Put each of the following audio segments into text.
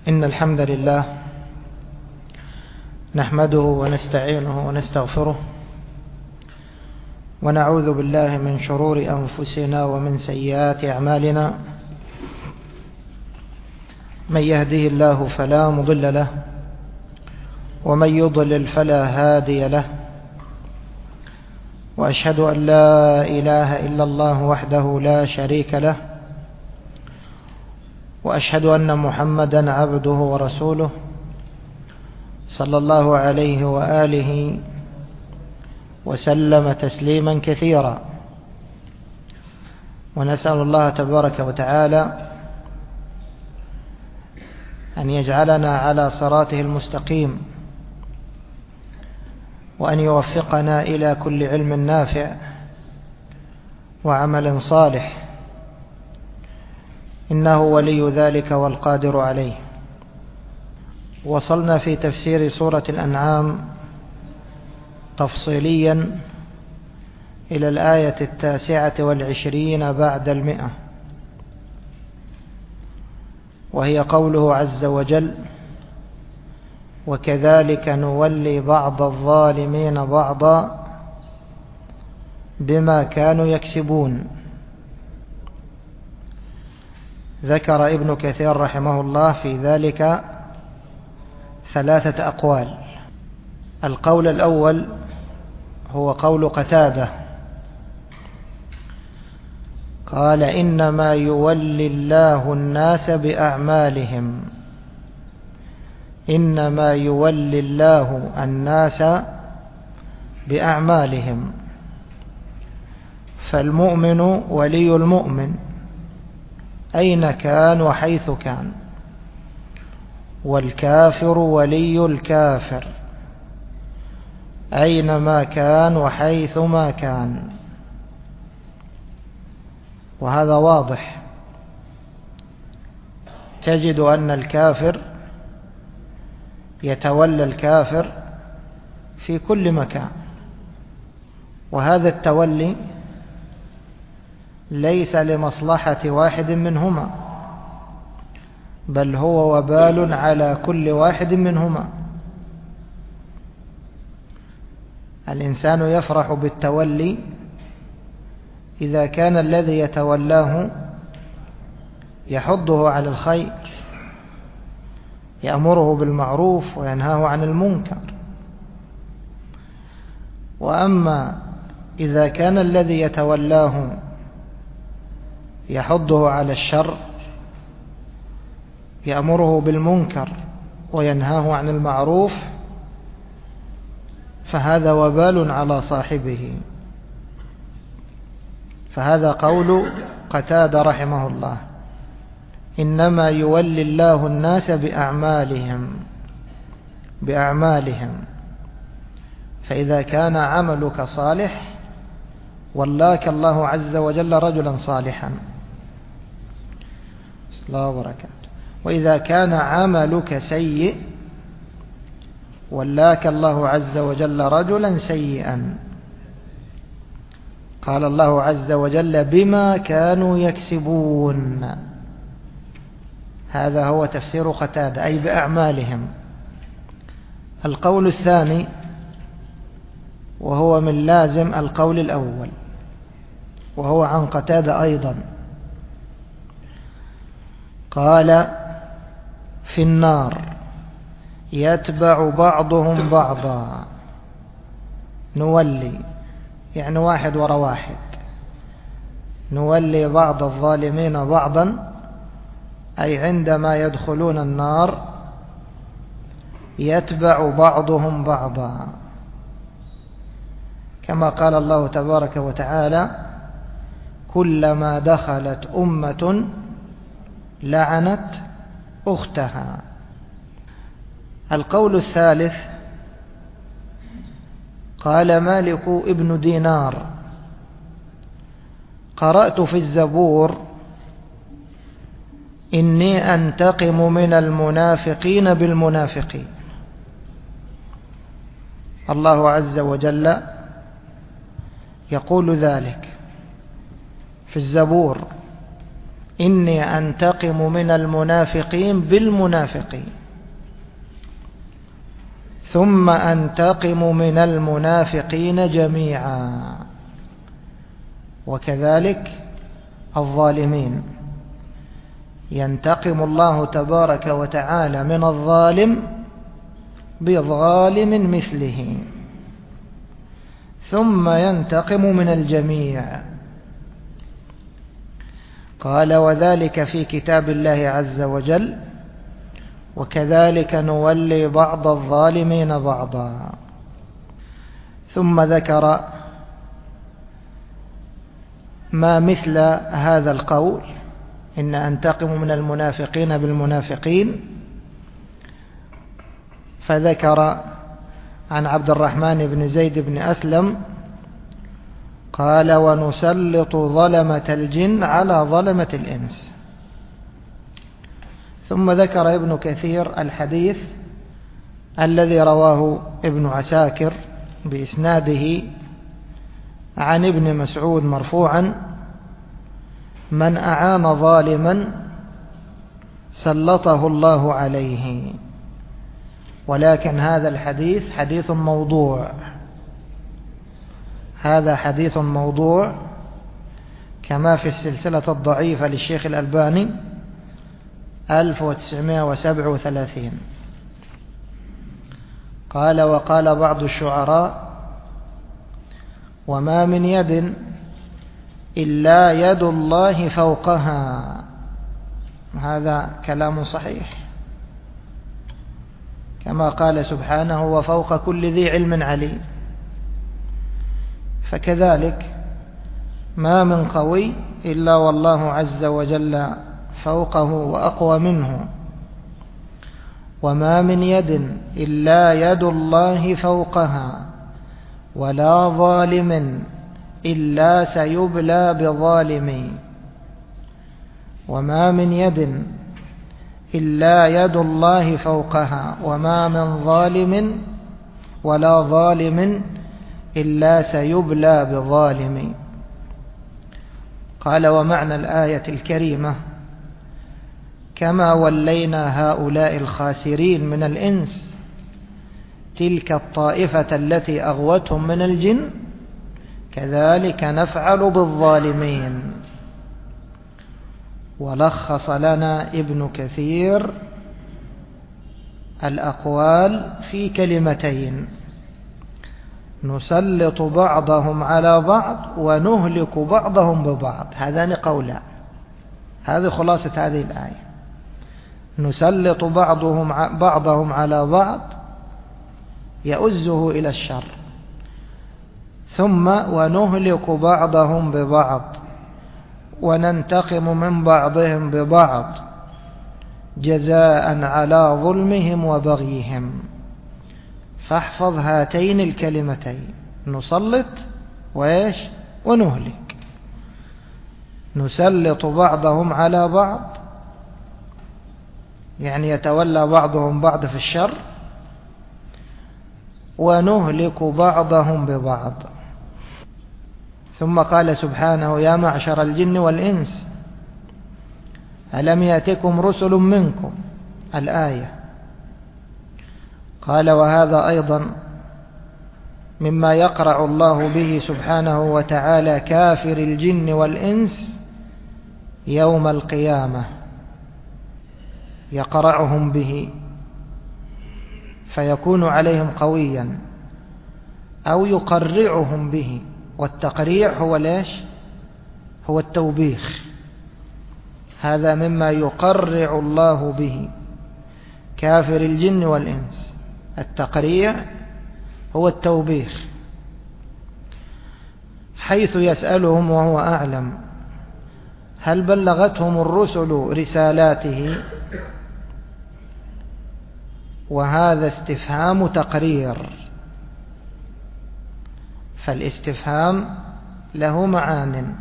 إن الحمد لله نحمده ونستعينه ونستغفره ونعوذ بالله من شرور أنفسنا ومن سيئات أعمالنا. من يهده الله فلا مضل له ومن يضلل فلا هادي له، وأشهد أن لا إله إلا الله وحده لا شريك له، وأشهد أن محمدا عبده ورسوله صلى الله عليه وآله وسلم تسليما كثيرا. ونسأل الله تبارك وتعالى أن يجعلنا على صراطه المستقيم، وأن يوفقنا إلى كل علم نافع وعمل صالح، إنه ولي ذلك والقادر عليه. وصلنا في تفسير سورة الأنعام تفصيليا إلى الآية 29 بعد 100، وهي قوله عز وجل: وكذلك نولي بعض الظالمين بعضا بما كانوا يكسبون. ذكر ابن كثير رحمه الله في ذلك 3 أقوال. القول الأول هو قول قتادة، قال: إنما يولي الله الناس بأعمالهم، إنما يولي الله الناس بأعمالهم، فالمؤمن ولي المؤمن أين كان وحيث كان، والكافر ولي الكافر أينما كان وحيثما كان. وهذا واضح، تجد أن الكافر يتولى الكافر في كل مكان، وهذا التولي ليس لمصلحة واحد منهما، بل هو وبال على كل واحد منهما. الإنسان يفرح بالتولي إذا كان الذي يتولاه يحضه على الخير، يأمره بالمعروف وينهاه عن المنكر. وأما إذا كان الذي يتولاه يحضه على الشر، يأمره بالمنكر وينهاه عن المعروف، فهذا وبال على صاحبه. فهذا قول قتادة رحمه الله: إنما يولي الله الناس بأعمالهم. فإذا كان عملك صالح ولاك الله عز وجل رجلا صالحا. الله وبركاته. وإذا كان عملك سيء ولاك الله عز وجل رجلا سيئا. قال الله عز وجل: بما كانوا يكسبون. هذا هو تفسير قتادة، أي بأعمالهم. القول الثاني وهو من لازم القول الأول، وهو عن قتادة أيضا، قال: في النار يتبع بعضهم بعضا. نولي يعني واحد وراء واحد، نولي بعض الظالمين بعضا، أي عندما يدخلون النار يتبع بعضهم بعضا، كما قال الله تبارك وتعالى: كلما دخلت أمة لعنت أختها. القول الثالث قال مالك ابن دينار: قرأت في الزبور: إني أنتقم من المنافقين بالمنافقين. الله عز وجل يقول ذلك في الزبور: إني أنتقم من المنافقين بالمنافقين ثم أنتقم من المنافقين جميعا. وكذلك الظالمين ينتقم الله تبارك وتعالى من الظالم بظالم مثله ثم ينتقم من الجميع. قال وذلك في كتاب الله عز وجل وكذلك نولي بعض الظالمين بعضا. ثم ذكر ما مثل هذا القول إن أنتقم من المنافقين بالمنافقين، فذكر عن عبد الرحمن بن زيد بن أسلم قال ونسلط ظلمة الجن على ظلمة الإنس. ثم ذكر ابن كثير الحديث الذي رواه ابن عساكر بإسناده عن ابن مسعود مرفوعا من أعان ظالما سلطه الله عليه. ولكن هذا الحديث حديث موضوع، هذا حديث موضوع كما في السلسلة الضعيفة للشيخ الألباني 1937. قال وقال بعض الشعراء وما من يد إلا يد الله فوقها. هذا كلام صحيح كما قال سبحانه وفوق كل ذي علم عليم. فكذلك ما من قوي إلا والله عز وجل فوقه وأقوى منه، وما من يد إلا يد الله فوقها، ولا ظالم إلا سيبلى بظالم، وما من يد إلا يد الله فوقها، وما من ظالم ولا ظالم إلا سيبلى بظالم. قال ومعنى الآية الكريمة كما ولينا هؤلاء الخاسرين من الإنس تلك الطائفة التي أغوتهم من الجن كذلك نفعل بالظالمين. ولخص لنا ابن كثير الأقوال في كلمتين نسلط بعضهم على بعض ونهلك بعضهم ببعض. هذان قولان، هذه خلاصة هذه الآية. نسلط بعضهم على بعض يؤزه إلى الشر، ثم ونهلك بعضهم ببعض وننتقم من بعضهم ببعض جزاء على ظلمهم وبغيهم. فاحفظ هاتين الكلمتين نسلط وإيش ونهلك. نسلط بعضهم على بعض يعني يتولى بعضهم بعض في الشر، ونهلك بعضهم ببعض. ثم قال سبحانه يا معشر الجن والإنس ألم يأتكم رسل منكم الآية. قال وهذا أيضا مما يقرع الله به سبحانه وتعالى كافر الجن والإنس يوم القيامة، يقرعهم به فيكون عليهم قويا، أو يقرعهم به. والتقريع هو ليش؟ هو التوبيخ. هذا مما يقرع الله به كافر الجن والإنس. التقريع هو التوبيخ، حيث يسألهم وهو أعلم هل بلغتهم الرسل رسالاته، وهذا استفهام تقرير. فالاستفهام له معان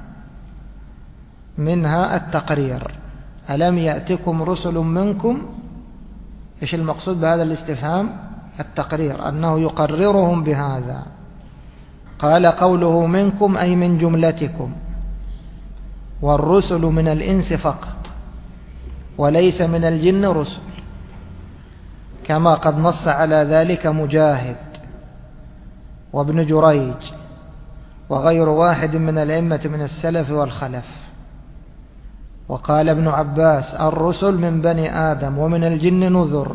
منها التقرير. ألم يأتكم رسل منكم؟ إيش المقصود بهذا الاستفهام؟ التقرير، أنه يقررهم بهذا. قال قوله منكم أي من جملتكم، والرسل من الإنس فقط وليس من الجن رسل، كما قد نص على ذلك مجاهد وابن جريج وغير واحد من الأئمة من السلف والخلف. وقال ابن عباس: الرسل من بني آدم ومن الجن نذر.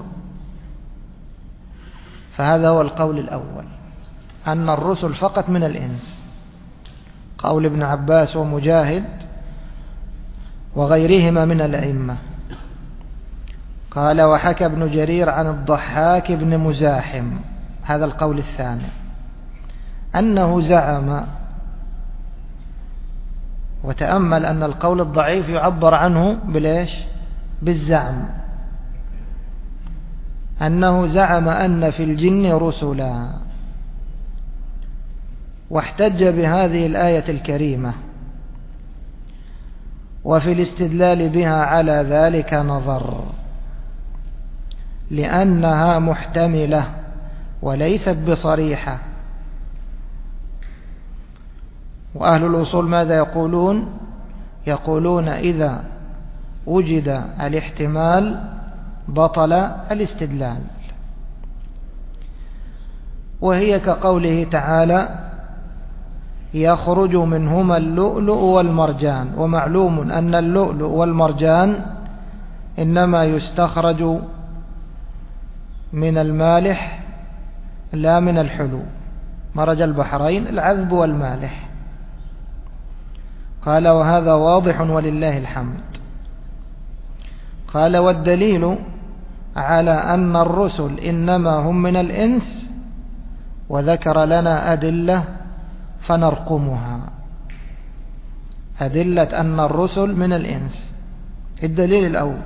فهذا هو القول الأول، أن الرسل فقط من الإنس، قول ابن عباس ومجاهد وغيرهما من الأئمة. قال: وحكى ابن جرير عن الضحاك بن مزاحم، هذا القول الثاني، أنه زعم، وتأمل أن القول الضعيف يعبر عنه بالإيش؟ بالزعم، أنه زعم أن في الجن رسلا، واحتج بهذه الآية الكريمة، وفي الاستدلال بها على ذلك نظر، لأنها محتملة وليست بصريحة. وأهل الأصول ماذا يقولون؟ يقولون إذا وجد الاحتمال بطل الاستدلال، وهي كقوله تعالى: يخرج منهما اللؤلؤ والمرجان. ومعلوم أن اللؤلؤ والمرجان إنما يستخرج من المالح لا من الحلو، مرج البحرين العذب والمالح. قال: وهذا واضح ولله الحمد. قال: والدليل على أن الرسل إنما هم من الإنس، وذكر لنا أدلة فنرقمها. أدلة أن الرسل من الإنس: الدليل الأول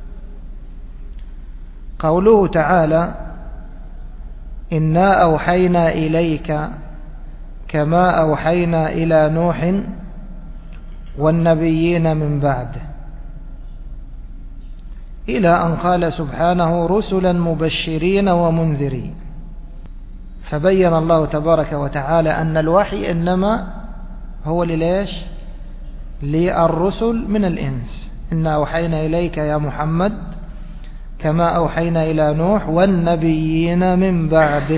قوله تعالى: إنا أوحينا إليك كما أوحينا إلى نوح والنبيين من بعده، إلى أن قال سبحانه: رسلا مبشرين ومنذرين. فبين الله تبارك وتعالى أن الوحي إنما هو لليش؟ للرسل من الإنس. إنا أوحينا إليك يا محمد كما أوحينا إلى نوح والنبيين من بعده.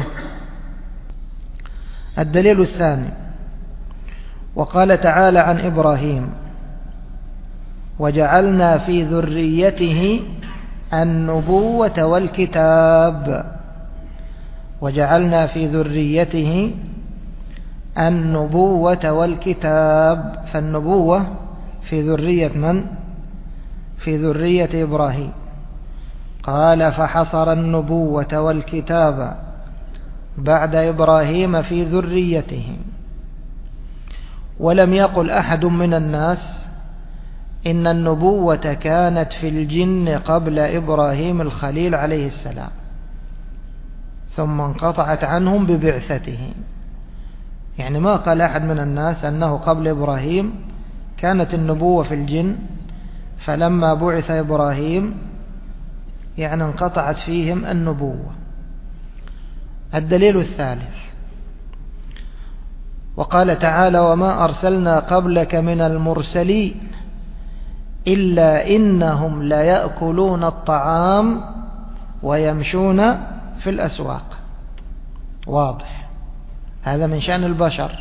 الدليل الثاني، وقال تعالى عن إبراهيم: وجعلنا في ذريته النبوة والكتاب. وجعلنا في ذريته النبوة والكتاب، فالنبوة في ذرية من؟ في ذرية إبراهيم. قال: فحصر النبوة والكتاب بعد إبراهيم في ذريته. ولم يقل أحد من الناس إن النبوة كانت في الجن قبل إبراهيم الخليل عليه السلام، ثم انقطعت عنهم ببعثته. يعني ما قال أحد من الناس أنه قبل إبراهيم كانت النبوة في الجن، فلما بعث إبراهيم يعني انقطعت فيهم النبوة. الدليل الثالث، وقال تعالى: وما أرسلنا قبلك من المرسلين إلا إنهم ليأكلون الطعام ويمشون في الأسواق. واضح، هذا من شأن البشر.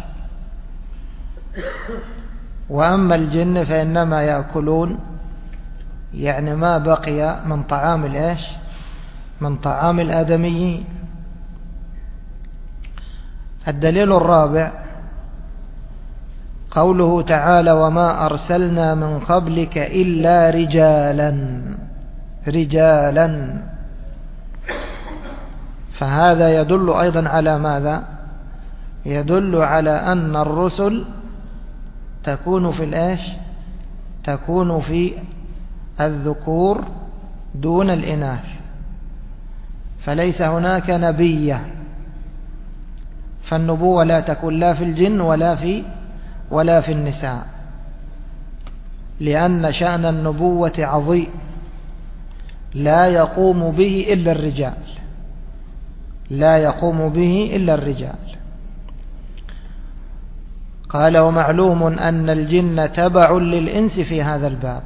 وأما الجن فإنما يأكلون يعني ما بقي من طعام الإيش؟ من طعام الآدميين. الدليل الرابع قوله تعالى: وما أرسلنا من قبلك إلا رجالا. فهذا يدل أيضا على ماذا؟ يدل على أن الرسل تكون في الإيش؟ تكون في الذكور دون الإناث، فليس هناك نبية، فالنبوة لا تكون لا في الجن ولا في النساء، لأن شأن النبوة عظيم لا يقوم به إلا الرجال، لا يقوم به إلا الرجال. قال ومعلوم أن الجن تبع للإنس في هذا الباب،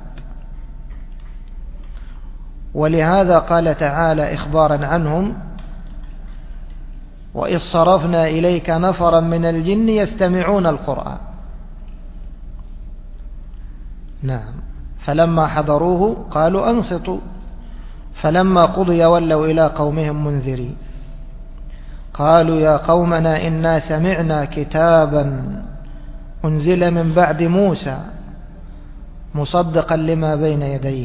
ولهذا قال تعالى إخبارا عنهم وإذ صرفنا إليك نفرا من الجن يستمعون القرآن. نعم، فلما حضروه قالوا أنصتوا، فلما قضي ولوا إلى قومهم منذرين. قالوا يا قومنا إنا سمعنا كتابا أنزل من بعد موسى مصدقا لما بين يديه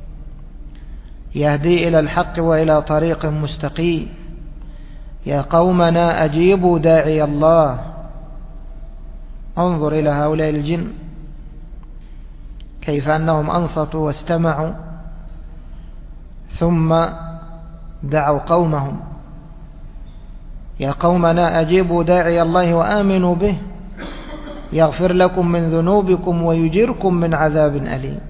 يهدي إلى الحق وإلى طريق مستقيم يا قومنا أجيبوا داعي الله. انظر إلى هؤلاء الجن كيف أنهم أنصتوا واستمعوا ثم دعوا قومهم يا قومنا أجيبوا داعي الله وآمنوا به يغفر لكم من ذنوبكم ويجركم من عذاب أليم.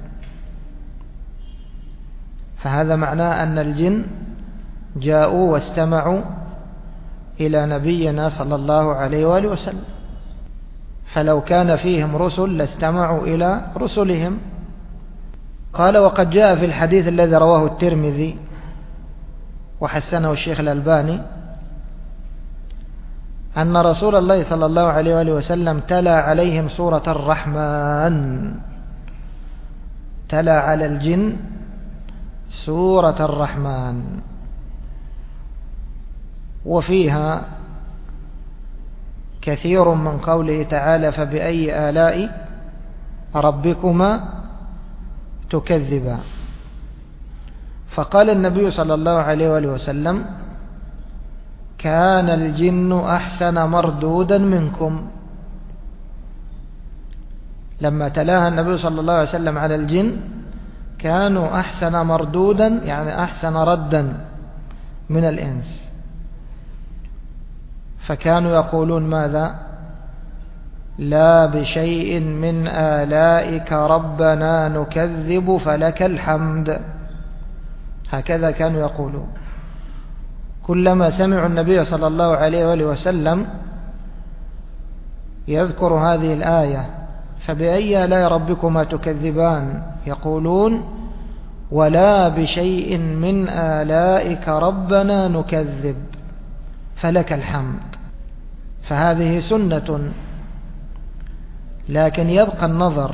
فهذا معناه أن الجن جاءوا واستمعوا إلى نبينا صلى الله عليه وآله وسلم، فلو كان فيهم رسل لاستمعوا إلى رسلهم. قال وقد جاء في الحديث الذي رواه الترمذي وحسنه الشيخ الألباني أن رسول الله صلى الله عليه وآله وسلم تلا عليهم سورة الرحمن، تلا على الجن سورة الرحمن، وفيها كثير من قوله تعالى فبأي آلاء ربكما تكذبان. فقال النبي صلى الله عليه وآله وسلم كان الجن أحسن مردودا منكم. لما تلاها النبي صلى الله عليه وسلم على الجن كانوا أحسن مردودا يعني أحسن ردا من الإنس، فكانوا يقولون ماذا؟ لا بشيء من آلائك ربنا نكذب فلك الحمد. هكذا كانوا يقولون كلما سمعوا النبي صلى الله عليه وآله وسلم يذكر هذه الآية فبأي آلاء ربكما تكذبان يقولون ولا بشيء من آلائك ربنا نكذب فلك الحمد. فهذه سنة، لكن يبقى النظر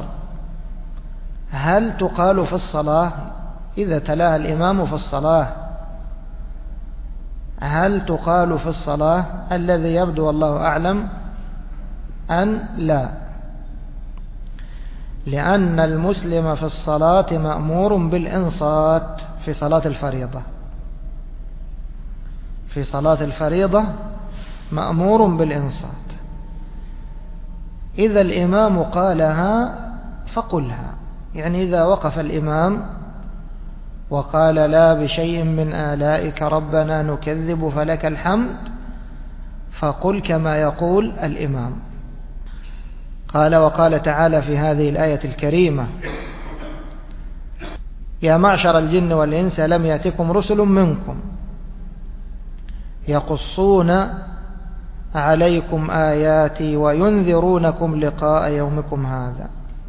هل تقال في الصلاة إذا تلاها الإمام في الصلاة، هل تقال في الصلاة؟ الذي يبدو والله أعلم أن لا، لأن المسلم في الصلاة مأمور بالإنصات في صلاة الفريضة، في صلاة الفريضة مأمور بالإنصات. إذا الإمام قالها فقلها، يعني إذا وقف الإمام وقال لا بشيء من آلائك ربنا نكذب فلك الحمد فقل كما يقول الإمام. قال وقال تعالى في هذه الآية الكريمة يا معشر الجن والإنس لم يأتكم رسل منكم يقصون عليكم آياتي وينذرونكم لقاء يومكم هذا.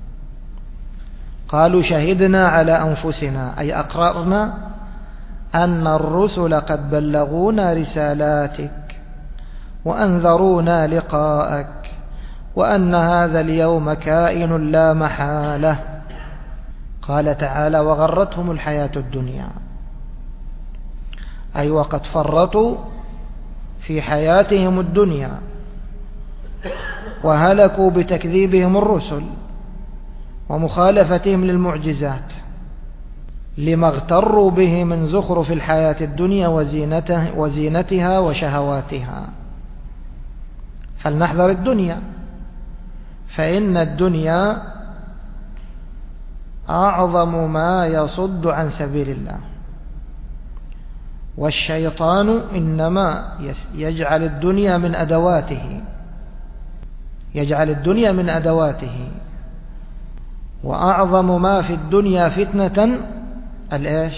قالوا شهدنا على أنفسنا أي أقررنا أن الرسل قد بلغونا رسالاتك وأنذرونا لقاءك وأن هذا اليوم كائن لا محالة. قال تعالى وغرتهم الحياة الدنيا، أي وقد فرطوا في حياتهم الدنيا وهلكوا بتكذيبهم الرسل ومخالفتهم للمعجزات لما اغتروا به من زخرف الحياة الدنيا وزينتها وشهواتها. فلنحذر الدنيا، فإن الدنيا أعظم ما يصد عن سبيل الله، والشيطان إنما يجعل الدنيا من أدواته، يجعل الدنيا من أدواته. وأعظم ما في الدنيا فتنة الإيش؟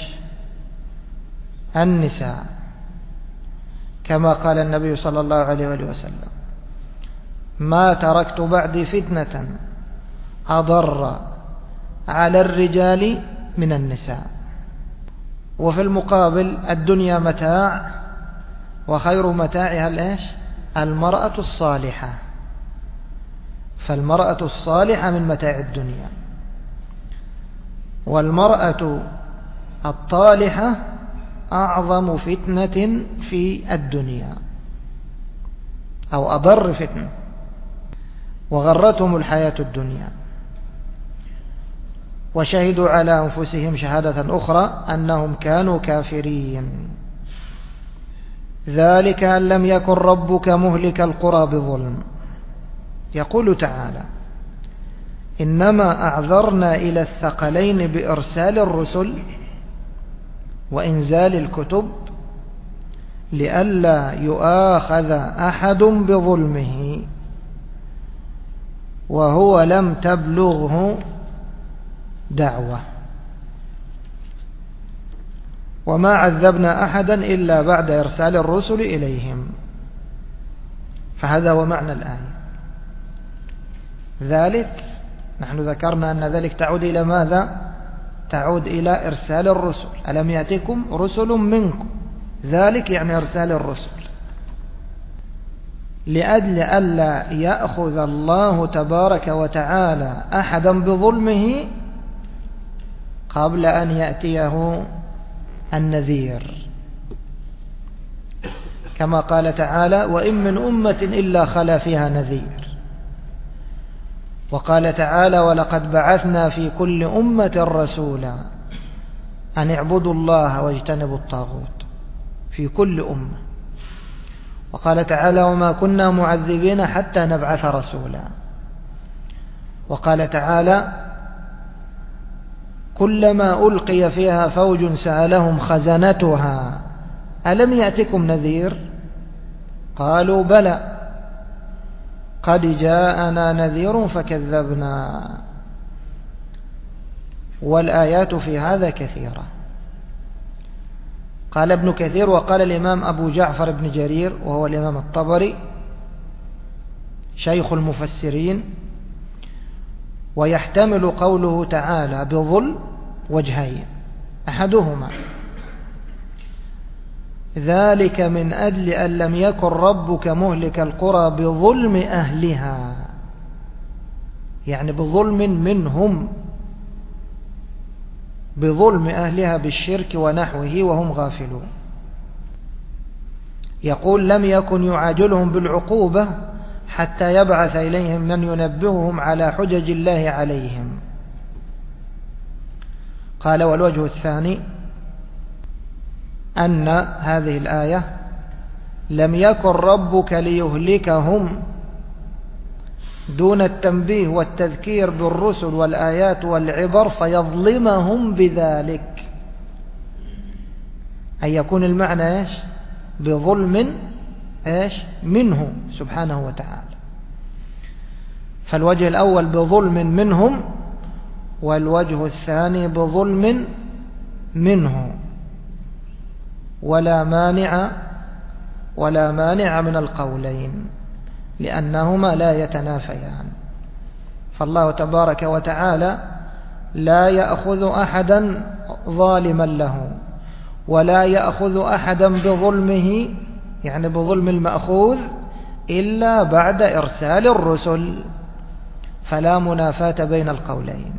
النساء، كما قال النبي صلى الله عليه وسلم ما تركت بعدي فتنة أضر على الرجال من النساء. وفي المقابل الدنيا متاع، وخير متاعها المرأة الصالحة. فالمرأة الصالحة من متاع الدنيا، والمرأة الطالحة أعظم فتنة في الدنيا، أو أضر فتنة. وغرتهم الحياة الدنيا، وشهدوا على أنفسهم شهادة أخرى أنهم كانوا كافرين. ذلك أن لم يكن ربك مهلك القرى بظلم. يقول تعالى: إنما أعذرنا إلى الثقلين بإرسال الرسل وإنزال الكتب لئلا يؤاخذ أحد بظلمه وهو لم تبلغه دعوة، وما عذبنا أحدا إلا بعد إرسال الرسل إليهم. فهذا هو معنى الآية. ذلك نحن ذكرنا أن ذلك تعود إلى ماذا؟ تعود إلى إرسال الرسل. ألم يأتكم رسل منكم، ذلك يعني إرسال الرسل، لأجل ألا يأخذ الله تبارك وتعالى أحدا بظلمه قبل أن يأتيه النذير، كما قال تعالى: وإن من أمة إلا خلا فيها نذير. وقال تعالى: ولقد بعثنا في كل أمة رسولا أن اعبدوا الله واجتنبوا الطاغوت، في كل أمة. وقال تعالى: وما كنا معذبين حتى نبعث رسولا. وقال تعالى: كلما ألقي فيها فوج سألهم خزنتها ألم يأتكم نذير؟ قالوا بلى قد جاءنا نذير فكذبنا. والآيات في هذا كثيرة. قال ابن كثير: وقال الإمام أبو جعفر بن جرير وهو الإمام الطبري شيخ المفسرين: ويحتمل قوله تعالى بظلم وجهين، أحدهما ذلك من أجل أن لم يكن ربك مهلك القرى بظلم أهلها، يعني بظلم منهم، بظلم أهلها بالشرك ونحوه وهم غافلون. يقول: لم يكن يعاجلهم بالعقوبة حتى يبعث إليهم من ينبههم على حجج الله عليهم. قال: والوجه الثاني أن هذه الآية لم يكن ربك ليهلكهم دون التنبيه والتذكير بالرسل والآيات والعبر فيظلمهم بذلك، أن يكون المعنى بظلم منه سبحانه وتعالى. فالوجه الأول بظلم منهم، والوجه الثاني بظلم منه، ولا مانع من القولين لأنهما لا يتنافيان. فالله تبارك وتعالى لا يأخذ أحدا ظالما له، ولا يأخذ أحدا بظلمه، يعني بظلم المأخوذ، إلا بعد إرسال الرسل، فلا منافاة بين القولين.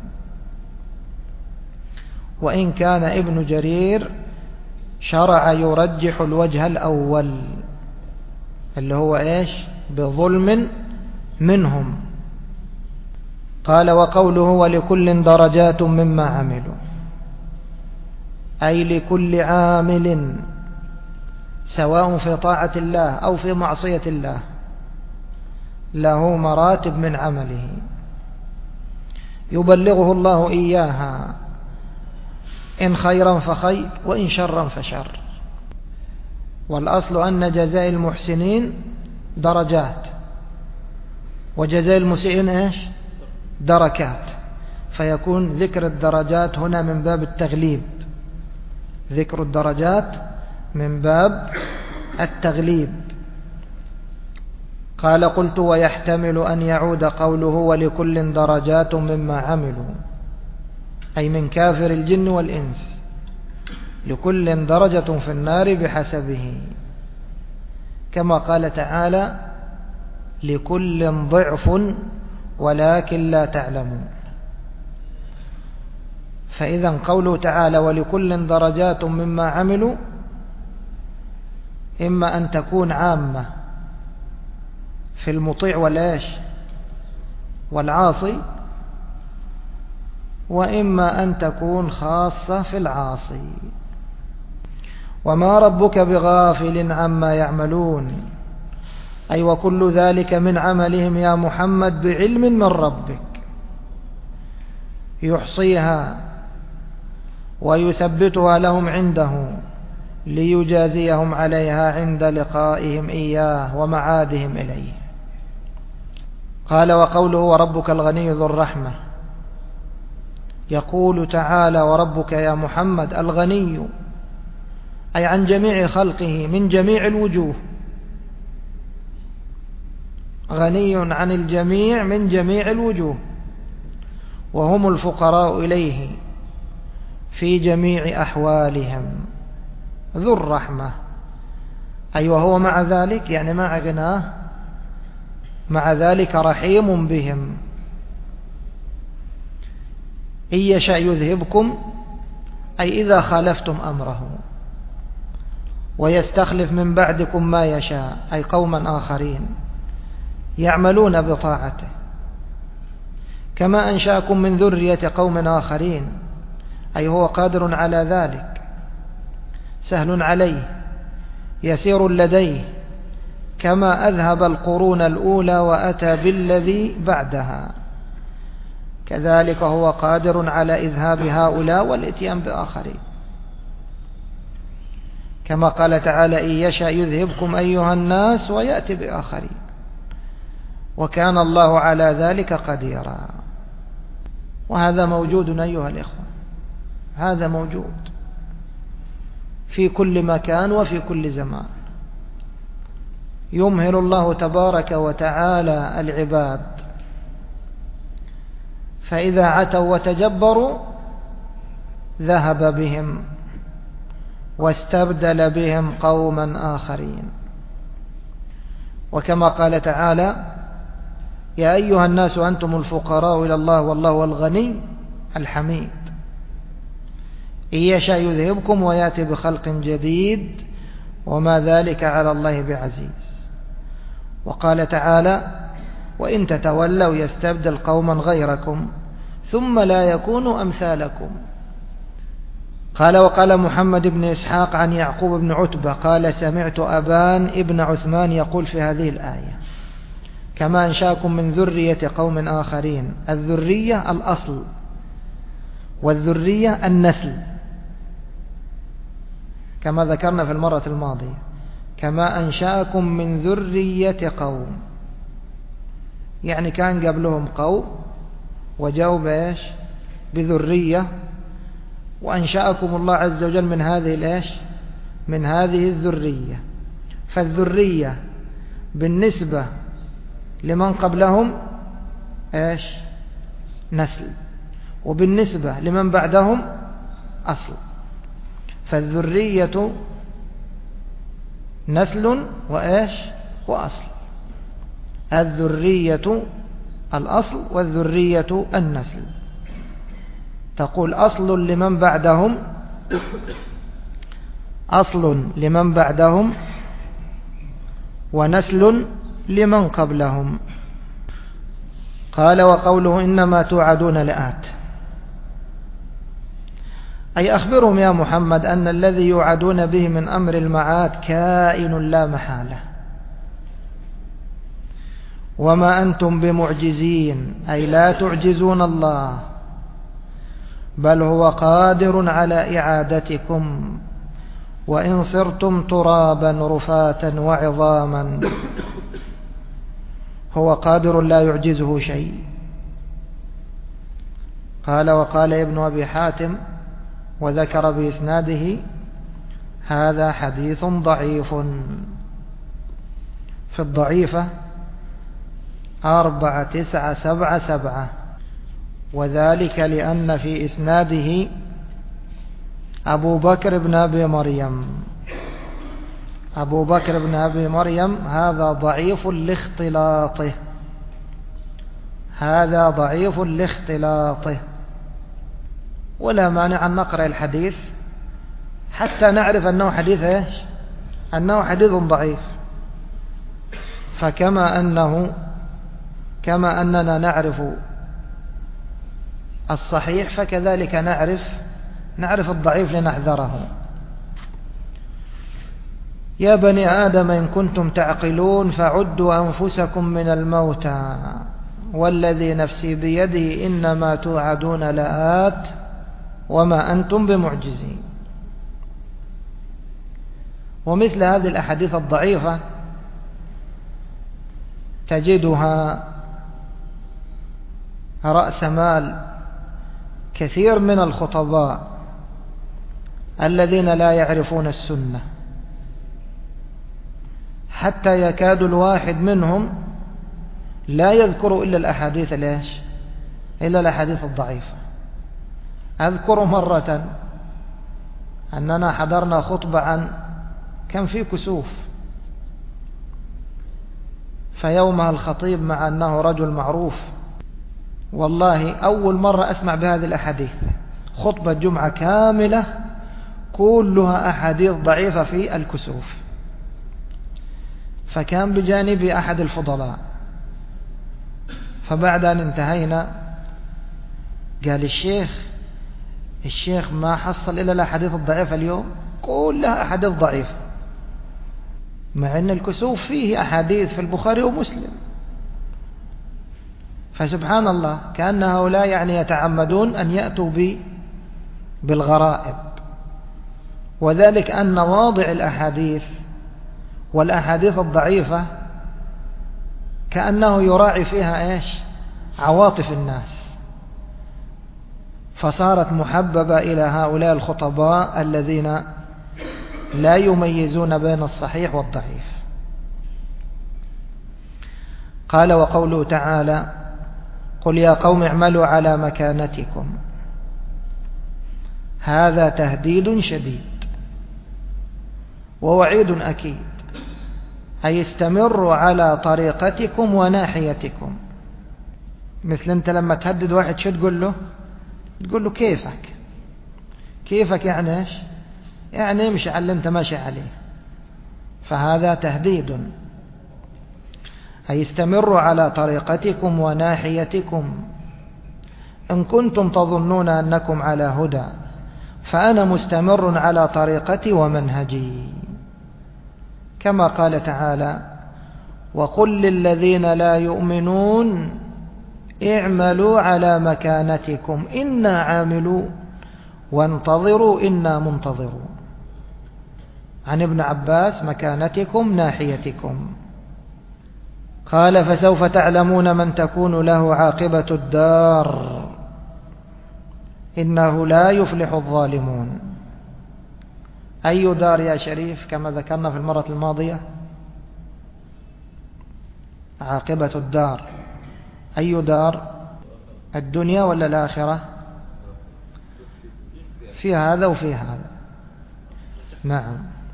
وإن كان ابن جرير شرع يرجح الوجه الأول اللي هو بظلم منهم. قال: وقوله ولكل درجات مما عملوا، أي لكل عامل سواء في طاعة الله أو في معصية الله له مراتب من عمله يبلغه الله إياها، إن خيرا فخير وإن شرا فشر. والأصل أن جزاء المحسنين درجات، وجزاء المسيئين دركات، فيكون ذكر الدرجات هنا من باب التغليب، ذكر الدرجات من باب التغليب. قال قلت ويحتمل أن يعود قوله ولكل درجات مما عملوا، أي من كافر الجن والإنس، لكل درجة في النار بحسبه، كما قال تعالى لكل ضعف ولكن لا تعلمون. فإذا قوله تعالى ولكل درجات مما عملوا إما أن تكون عامة في المطيع والعاصي، وإما أن تكون خاصة في العاصي. وما ربك بغافل عما يعملون، أي وكل ذلك من عملهم يا محمد بعلم من ربك يحصيها ويثبتها لهم عنده ليجازيهم عليها عند لقائهم إياه ومعادهم إليه. قال وقوله وربك الغني ذو الرحمة، يقول تعالى وربك يا محمد الغني، أي عن جميع خلقه من جميع الوجوه، غني عن الجميع من جميع الوجوه، وهم الفقراء إليه في جميع أحوالهم. ذو الرحمة، أي وهو مع ذلك يعني مع غناه مع ذلك رحيم بهم. إن يشاء يذهبكم، أي إذا خالفتم أمره، ويستخلف من بعدكم ما يشاء، أي قوما آخرين يعملون بطاعته، كما أنشأكم من ذرية قوم آخرين، أي هو قادر على ذلك، سهل عليه، يسير لديه، كما أذهب القرون الأولى وأتى بالذي بعدها، كذلك هو قادر على إذهاب هؤلاء والإتيان بآخرين، كما قال تعالى إن يشاء يذهبكم أيها الناس ويأتي بآخرين، وكان الله على ذلك قديرا. وهذا موجود أيها الإخوة، هذا موجود في كل مكان وفي كل زمان. يمهل الله تبارك وتعالى العباد، فإذا عتوا وتجبروا ذهب بهم واستبدل بهم قوما آخرين. وكما قال تعالى يا أيها الناس أنتم الفقراء إلى الله والله هو الغني الحميد، إن يشاء يذهبكم ويأتي بخلق جديد وما ذلك على الله بعزيز. وقال تعالى وإن تتولوا يستبدل قوما غيركم ثم لا يكونوا أمثالكم. قال وقال محمد بن إسحاق عن يعقوب بن عتبة قال سمعت أبان ابن عثمان يقول في هذه الآية كما أنشاكم من ذرية قوم آخرين. الذرية الأصل، والذرية النسل، كما ذكرنا في المرة الماضية كما أنشاكم من ذرية قوم، يعني كان قبلهم قوم وجاءوا بإيش؟ بذرية، وأنشأكم الله عز وجل من هذه الإيش؟ من هذه الذرية. فالذرية بالنسبة لمن قبلهم إيش؟ نسل، وبالنسبة لمن بعدهم أصل. فالذرية نسل وإيش؟ وأصل. الذرية الأصل والذرية النسل. تقول أصل لمن بعدهم، أصل لمن بعدهم ونسل لمن قبلهم. قال وقوله إنما توعدون لآت، أي أخبرهم يا محمد أن الذي يوعدون به من أمر المعاد كائن لا محالة، وما أنتم بمعجزين، أي لا تعجزون الله، بل هو قادر على إعادتكم وإن صرتم ترابا رفاتا وعظاما، هو قادر لا يعجزه شيء. قال وقال ابن أبي حاتم وذكر بإسناده هذا حديث ضعيف. في الضعيفة 4977. وذلك لأن في إسناده أبو بكر بن أبي مريم. أبو بكر بن أبي مريم هذا ضعيف لاختلاطه، هذا ضعيف لاختلاطه. ولا مانع أن نقرأ الحديث حتى نعرف أنه حديث إيش؟ أنه حديث ضعيف. فكما أننا نعرف الصحيح فكذلك نعرف الضعيف لنحذره. يا بني آدم إن كنتم تعقلون فعدوا أنفسكم من الموتى والذي نفسي بيده إنما توعدون لآت وما أنتم بمعجزين. ومثل هذه الأحاديث الضعيفة تجدها رأس مال كثير من الخطباء الذين لا يعرفون السنة، حتى يكاد الواحد منهم لا يذكر إلا الأحاديث إلا الأحاديث الضعيفة. أذكر مرة أننا حضرنا خطبة عن كان في كسوف، فيومها الخطيب مع أنه رجل معروف، والله أول مرة أسمع بهذه الأحاديث، خطبة جمعة كاملة كلها أحاديث ضعيفة في الكسوف. فكان بجانبي أحد الفضلاء، فبعد أن انتهينا قال الشيخ ما حصل إلا الأحاديث الضعيفة اليوم، كلها أحاديث ضعيفة، مع أن الكسوف فيه أحاديث في البخاري ومسلم. فسبحان الله كأن هؤلاء يتعمدون أن يأتوا بالغرائب، وذلك أن واضع الأحاديث والأحاديث الضعيفة كأنه يراعي فيها عواطف الناس، فصارت محببة إلى هؤلاء الخطباء الذين لا يميزون بين الصحيح والضعيف. قال وقوله تعالى قل يا قوم اعملوا على مكانتكم، هذا تهديد شديد ووعيد أكيد، أي استمروا على طريقتكم وناحيتكم. مثل أنت لما تهدد واحد شو تقول له كيفك يعني امشي على اللي انت ماشي عليه، فهذا تهديد. أي استمروا على طريقتكم وناحيتكم إن كنتم تظنون أنكم على هدى، فأنا مستمر على طريقتي ومنهجي، كما قال تعالى وقل للذين لا يؤمنون اعملوا على مكانتكم إنا عاملون وانتظروا إنا منتظرون. عن ابن عباس مكانتكم ناحيتكم. قال فسوف تعلمون من تكون له عاقبة الدار إنه لا يفلح الظالمون. أي دار يا شريف كما ذكرنا في المرة الماضية؟ عاقبة الدار أي دار؟ الدنيا ولا الآخرة؟ في هذا وفي هذا. نعم.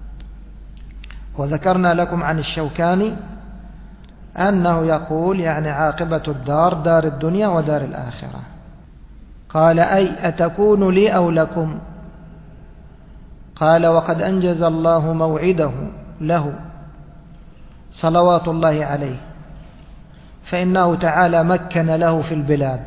وذكرنا لكم عن الشوكاني أنه يقول عاقبة الدار دار الدنيا ودار الآخرة. قال أي أتكون لي أو لكم؟ قال وقد أنجز الله موعده له صلوات الله عليه، فإنه تعالى مكن له في البلاد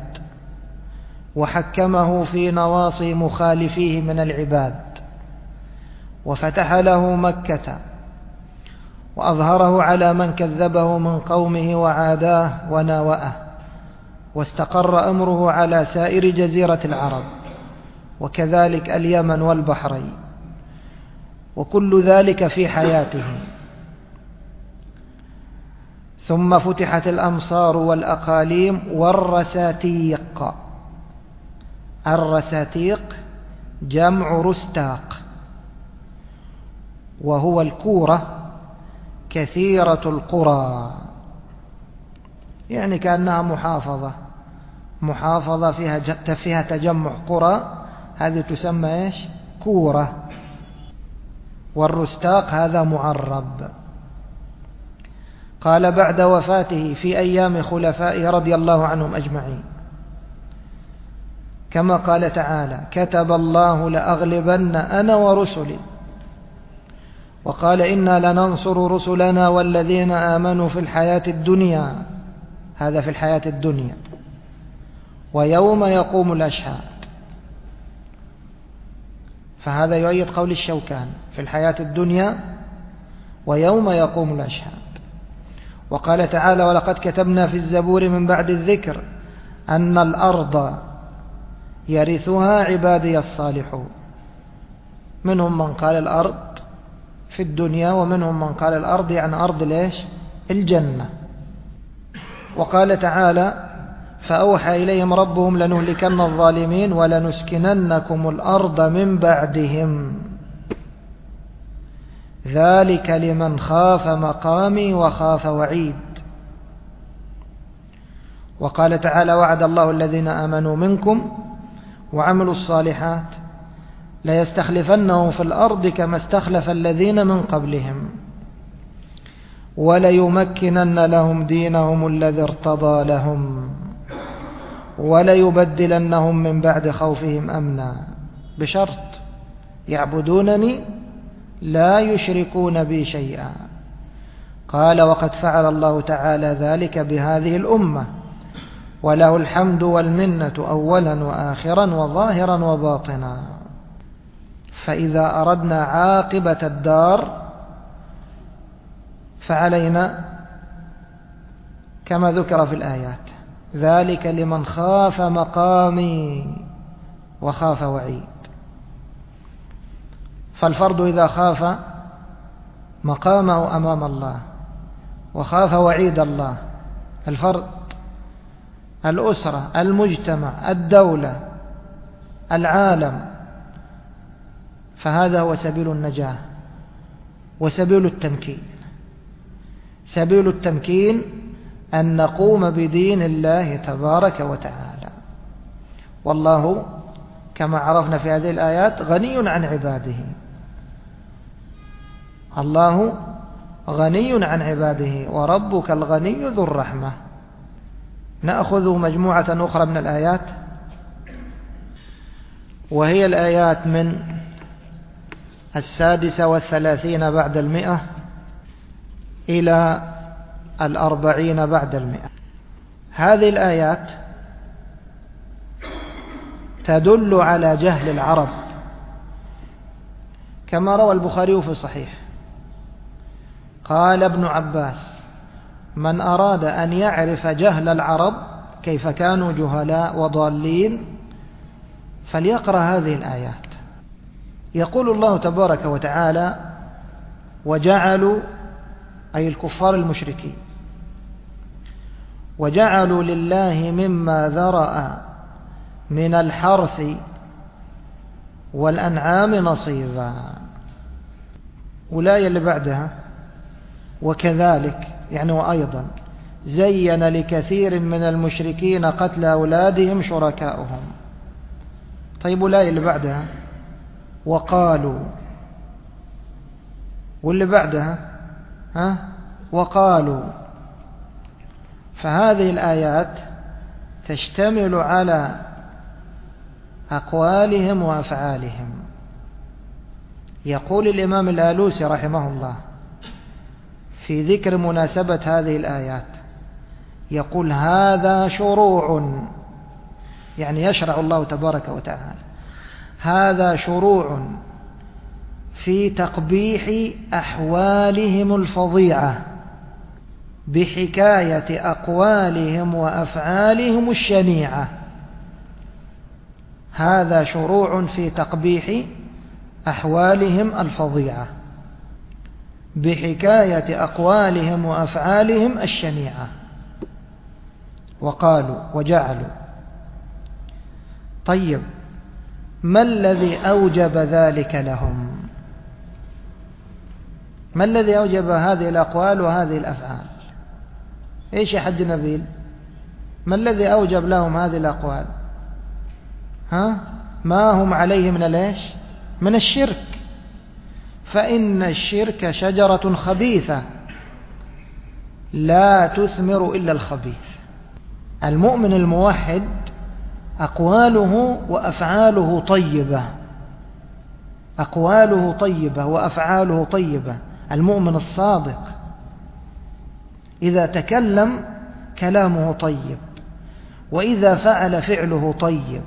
وحكمه في نواصي مخالفيه من العباد، وفتح له مكة وأظهره على من كذبه من قومه وعاداه وناوأه، واستقر أمره على سائر جزيرة العرب وكذلك اليمن والبحرين، وكل ذلك في حياته. ثم فتحت الأمصار والأقاليم والرساتيق. الرساتيق جمع رستاق، وهو الكورة كثيرة القرى. يعني كأنها محافظة فيها تجمع قرى، هذه تسمى إيش؟ كورة. والرستاق هذا معرب. قال بعد وفاته في أيام خلفائه رضي الله عنهم أجمعين، كما قال تعالى: كتب الله لأغلبن أنا ورسلي. وقال: إنا لننصر رسلنا والذين آمنوا في الحياة الدنيا، هذا في الحياة الدنيا، ويوم يقوم الأشهاد. فهذا يؤيد قول الشوكاني: في الحياة الدنيا ويوم يقوم الأشهاد. وقال تعالى: ولقد كتبنا في الزبور من بعد الذكر أن الأرض يرثها عبادي الصالحون. منهم من قال الأرض في الدنيا، ومنهم من قال الأرض يعني أرض ليش؟ الجنة. وقال تعالى: فأوحى إليهم ربهم لنهلكن الظالمين ولنسكننكم الأرض من بعدهم ذلك لمن خاف مقامي وخاف وعيد. وقال تعالى: وعد الله الذين آمنوا منكم وعملوا الصالحات ليستخلفنهم في الأرض كما استخلف الذين من قبلهم وليمكنن لهم دينهم الذي ارتضى لهم وليبدلنهم من بعد خوفهم أمنا، بشرط يعبدونني لا يشركون بي شيئا. قال: وقد فعل الله تعالى ذلك بهذه الأمة، وله الحمد والمنة أولا وآخرا وظاهرا وباطنا. فإذا أردنا عاقبة الدار فعلينا كما ذكر في الآيات: ذلك لمن خاف مقامي وخاف وعيد. فالفرد إذا خاف مقامه أمام الله وخاف وعيد الله، الفرد، الأسرة، المجتمع، الدولة، العالم، فهذا هو سبيل النجاة وسبيل التمكين. سبيل التمكين أن نقوم بدين الله تبارك وتعالى. والله كما عرفنا في هذه الآيات غني عن عباده. الله غني عن عباده وربك الغني ذو الرحمة. نأخذ مجموعة أخرى من الآيات، وهي الآيات من 36 بعد 100 إلى 40 بعد 100. هذه الآيات تدل على جهل العرب، كما روى البخاري في الصحيح قال ابن عباس: من أراد أن يعرف جهل العرب كيف كانوا جهلاء وضالين فليقرأ هذه الآيات. يقول الله تبارك وتعالى: وجعلوا، أي الكفار المشركين، وجعلوا لله مما ذرأ من الحرث والأنعام نصيبا. والآية اللي بعدها: وكذلك، يعني وأيضا زين لكثير من المشركين قتل أولادهم شركاؤهم. طيب والآية اللي بعدها: وقالوا، واللي بعدها وقالوا. فهذه الآيات تشتمل على أقوالهم وأفعالهم. يقول الإمام الآلوسي رحمه الله في ذكر مناسبة هذه الآيات، يقول: هذا شروع، يعني يشرع الله تبارك وتعالى، هذا شروع في تقبيح أحوالهم الفظيعة بحكاية أقوالهم وأفعالهم الشنيعة. هذا شروع في تقبيح أحوالهم الفظيعة بحكاية أقوالهم وأفعالهم الشنيعة. وقالوا وجعلوا. طيب، ما الذي أوجب ذلك لهم؟ ما الذي أوجب هذه الأقوال وهذه الأفعال؟ إيش يا حج نبيل؟ ما الذي أوجب لهم هذه الأقوال؟ ما هم عليه من الإيش؟ من الشرك. فإن الشرك شجرة خبيثة لا تثمر إلا الخبيث. المؤمن الموحد أقواله وأفعاله طيبة، أقواله طيبة وأفعاله طيبة. المؤمن الصادق إذا تكلم كلامه طيب، وإذا فعل فعله طيب.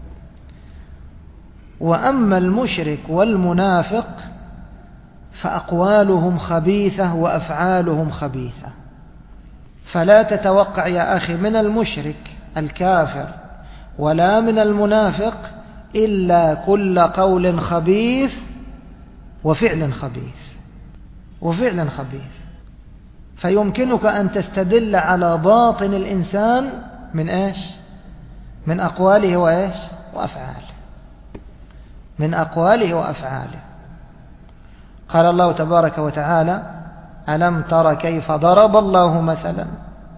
وأما المشرك والمنافق فأقوالهم خبيثة وأفعالهم خبيثة. فلا تتوقع يا أخي من المشرك الكافر ولا من المنافق إلا كل قول خبيث وفعل خبيث وفعل خبيث. فيمكنك أن تستدل على باطن الإنسان من إيش؟ من أقواله وإيش؟ وأفعاله، من أقواله وأفعاله. قال الله تبارك وتعالى: ألم تر كيف ضرب الله مثلا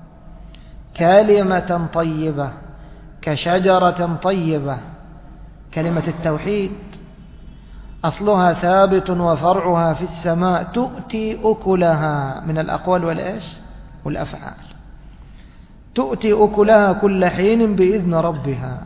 كلمة طيبة كشجرة طيبة. كلمة التوحيد أصلها ثابت وفرعها في السماء تؤتي أكلها، من الأقوال والإيش؟ والأفعال. تؤتي أكلها كل حين بإذن ربها.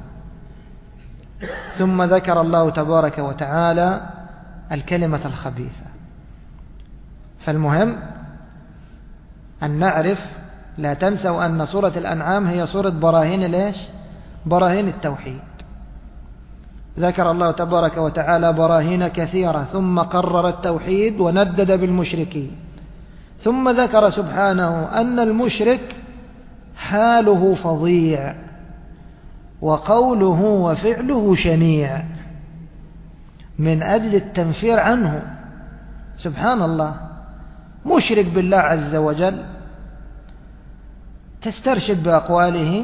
ثم ذكر الله تبارك وتعالى الكلمة الخبيثة. فالمهم أن نعرف، لا تنسوا أن سورة الأنعام هي سورة براهين الإيش؟ براهين التوحيد. ذكر الله تبارك وتعالى براهين كثيرة، ثم قرر التوحيد وندد بالمشركين، ثم ذكر سبحانه أن المشرك حاله فظيع وقوله وفعله شنيع، من أجل التنفير عنه. سبحان الله، مشرك بالله عز وجل تسترشد بأقواله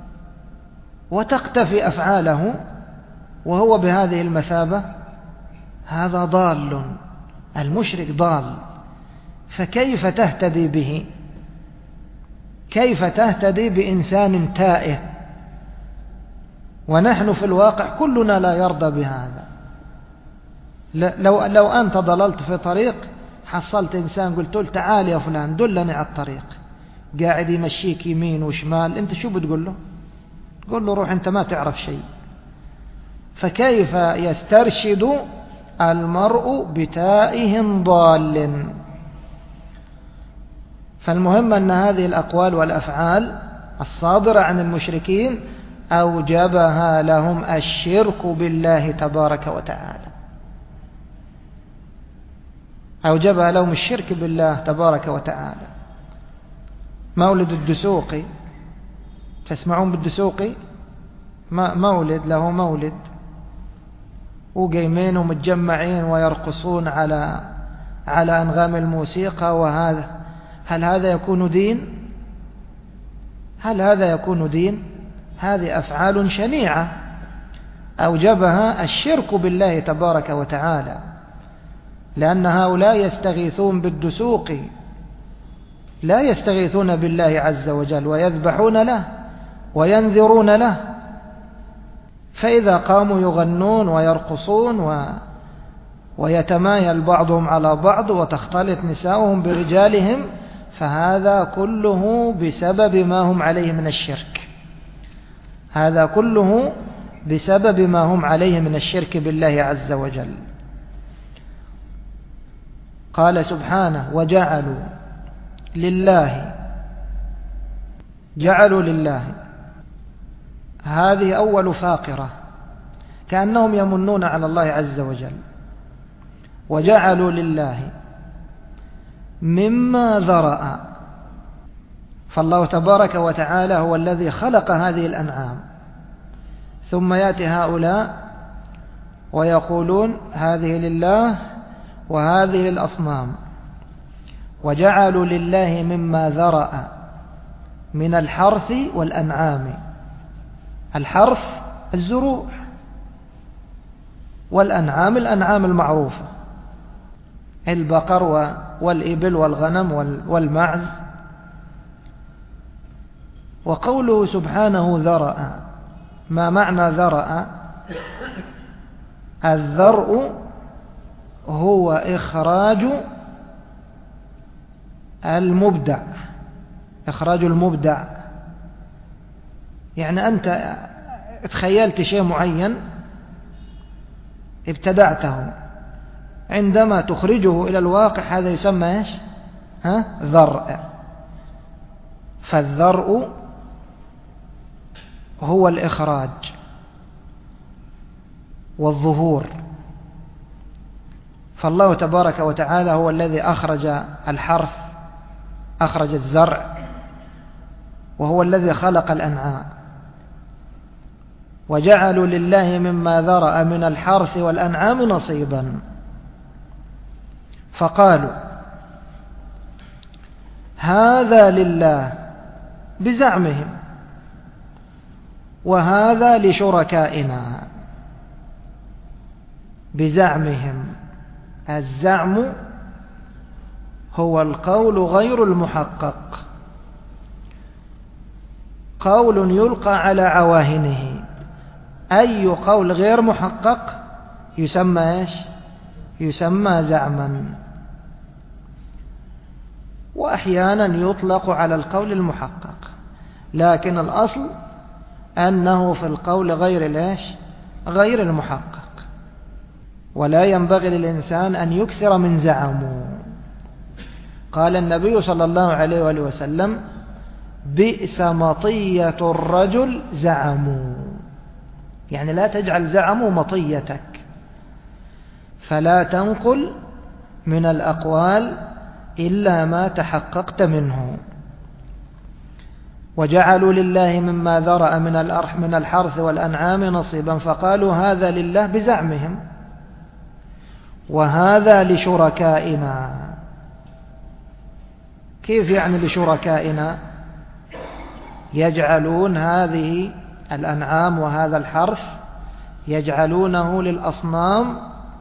وتقتفي أفعاله وهو بهذه المثابة، هذا ضال. المشرك ضال. فكيف تهتدي به؟ كيف تهتدي بإنسان تائه؟ ونحن في الواقع كلنا لا يرضى بهذا. لو أنت ضللت في طريق، حصلت إنسان قلت له تعال يا فلان دلني على الطريق، قاعد يمشيك يمين وشمال، أنت شو بتقول له؟ تقول له روح أنت ما تعرف شيء. فكيف يسترشد المرء بتائه ضال؟ فالمهم أن هذه الأقوال والأفعال الصادرة عن المشركين أوجبها لهم الشرك بالله تبارك وتعالى، أوجبها لهم الشرك بالله تبارك وتعالى. مولد الدسوقي، تسمعون بالدسوقي؟ مولد له مولد، وقيمين ومتجمعين ويرقصون على أنغام الموسيقى. وهذا هل هذا يكون دين؟ هل هذا يكون دين؟ هذه أفعال شنيعة أوجبها الشرك بالله تبارك وتعالى، لأن هؤلاء يستغيثون بالدسوق، لا يستغيثون بالله عز وجل، ويذبحون له وينذرون له. فإذا قاموا يغنون ويرقصون ويتمايل بعضهم على بعض وتختلط نساؤهم برجالهم، فهذا كله بسبب ما هم عليه من الشرك. هذا كله بسبب ما هم عليه من الشرك بالله عز وجل. قال سبحانه: وجعلوا لله. هذه أول فاقرة، كأنهم يمنون على الله عز وجل. وجعلوا لله مما ذرأ. فالله تبارك وتعالى هو الذي خلق هذه الأنعام، ثم يأتي هؤلاء ويقولون هذه لله وهذه للأصنام. وجعلوا لله مما ذرأ من الحرث والأنعام. الحرث الزروع، والأنعام الأنعام المعروفة، البقر والإبل والغنم والمعز. وقوله سبحانه ذرأ، ما معنى ذرأ؟ الذرء هو إخراج المبدع، إخراج المبدع. يعني أنت تخيلت شيء معين ابتدعته، عندما تخرجه إلى الواقع هذا يسمى إيش؟ ذرء. فالذرء هو الإخراج والظهور. فالله تبارك وتعالى هو الذي أخرج الحرث، أخرج الزرع، وهو الذي خلق الأنعام. وجعلوا لله مما ذرأ من الحرث والأنعام نصيبا، فقالوا هذا لله بزعمهم وهذا لشركائنا بزعمهم. الزعم هو القول غير المحقق، قول يلقى على عواهنه. أي قول غير محقق يسمى إيش؟ يسمى زعما. وأحيانا يطلق على القول المحقق، لكن الأصل أنه في القول غير المحقق. ولا ينبغي للإنسان أن يكثر من زعمه. قال النبي صلى الله عليه وآله وسلم بئس مطية الرجل زعمه، يعني لا تجعل زعمه مطيتك، فلا تنقل من الأقوال إلا ما تحققت منه. وجعلوا لله مما ذرأ من الحرث والأنعام نصيبا، فقالوا هذا لله بزعمهم وهذا لشركائنا. كيف يعني لشركائنا؟ يجعلون هذه الأنعام وهذا الحرث يجعلونه للأصنام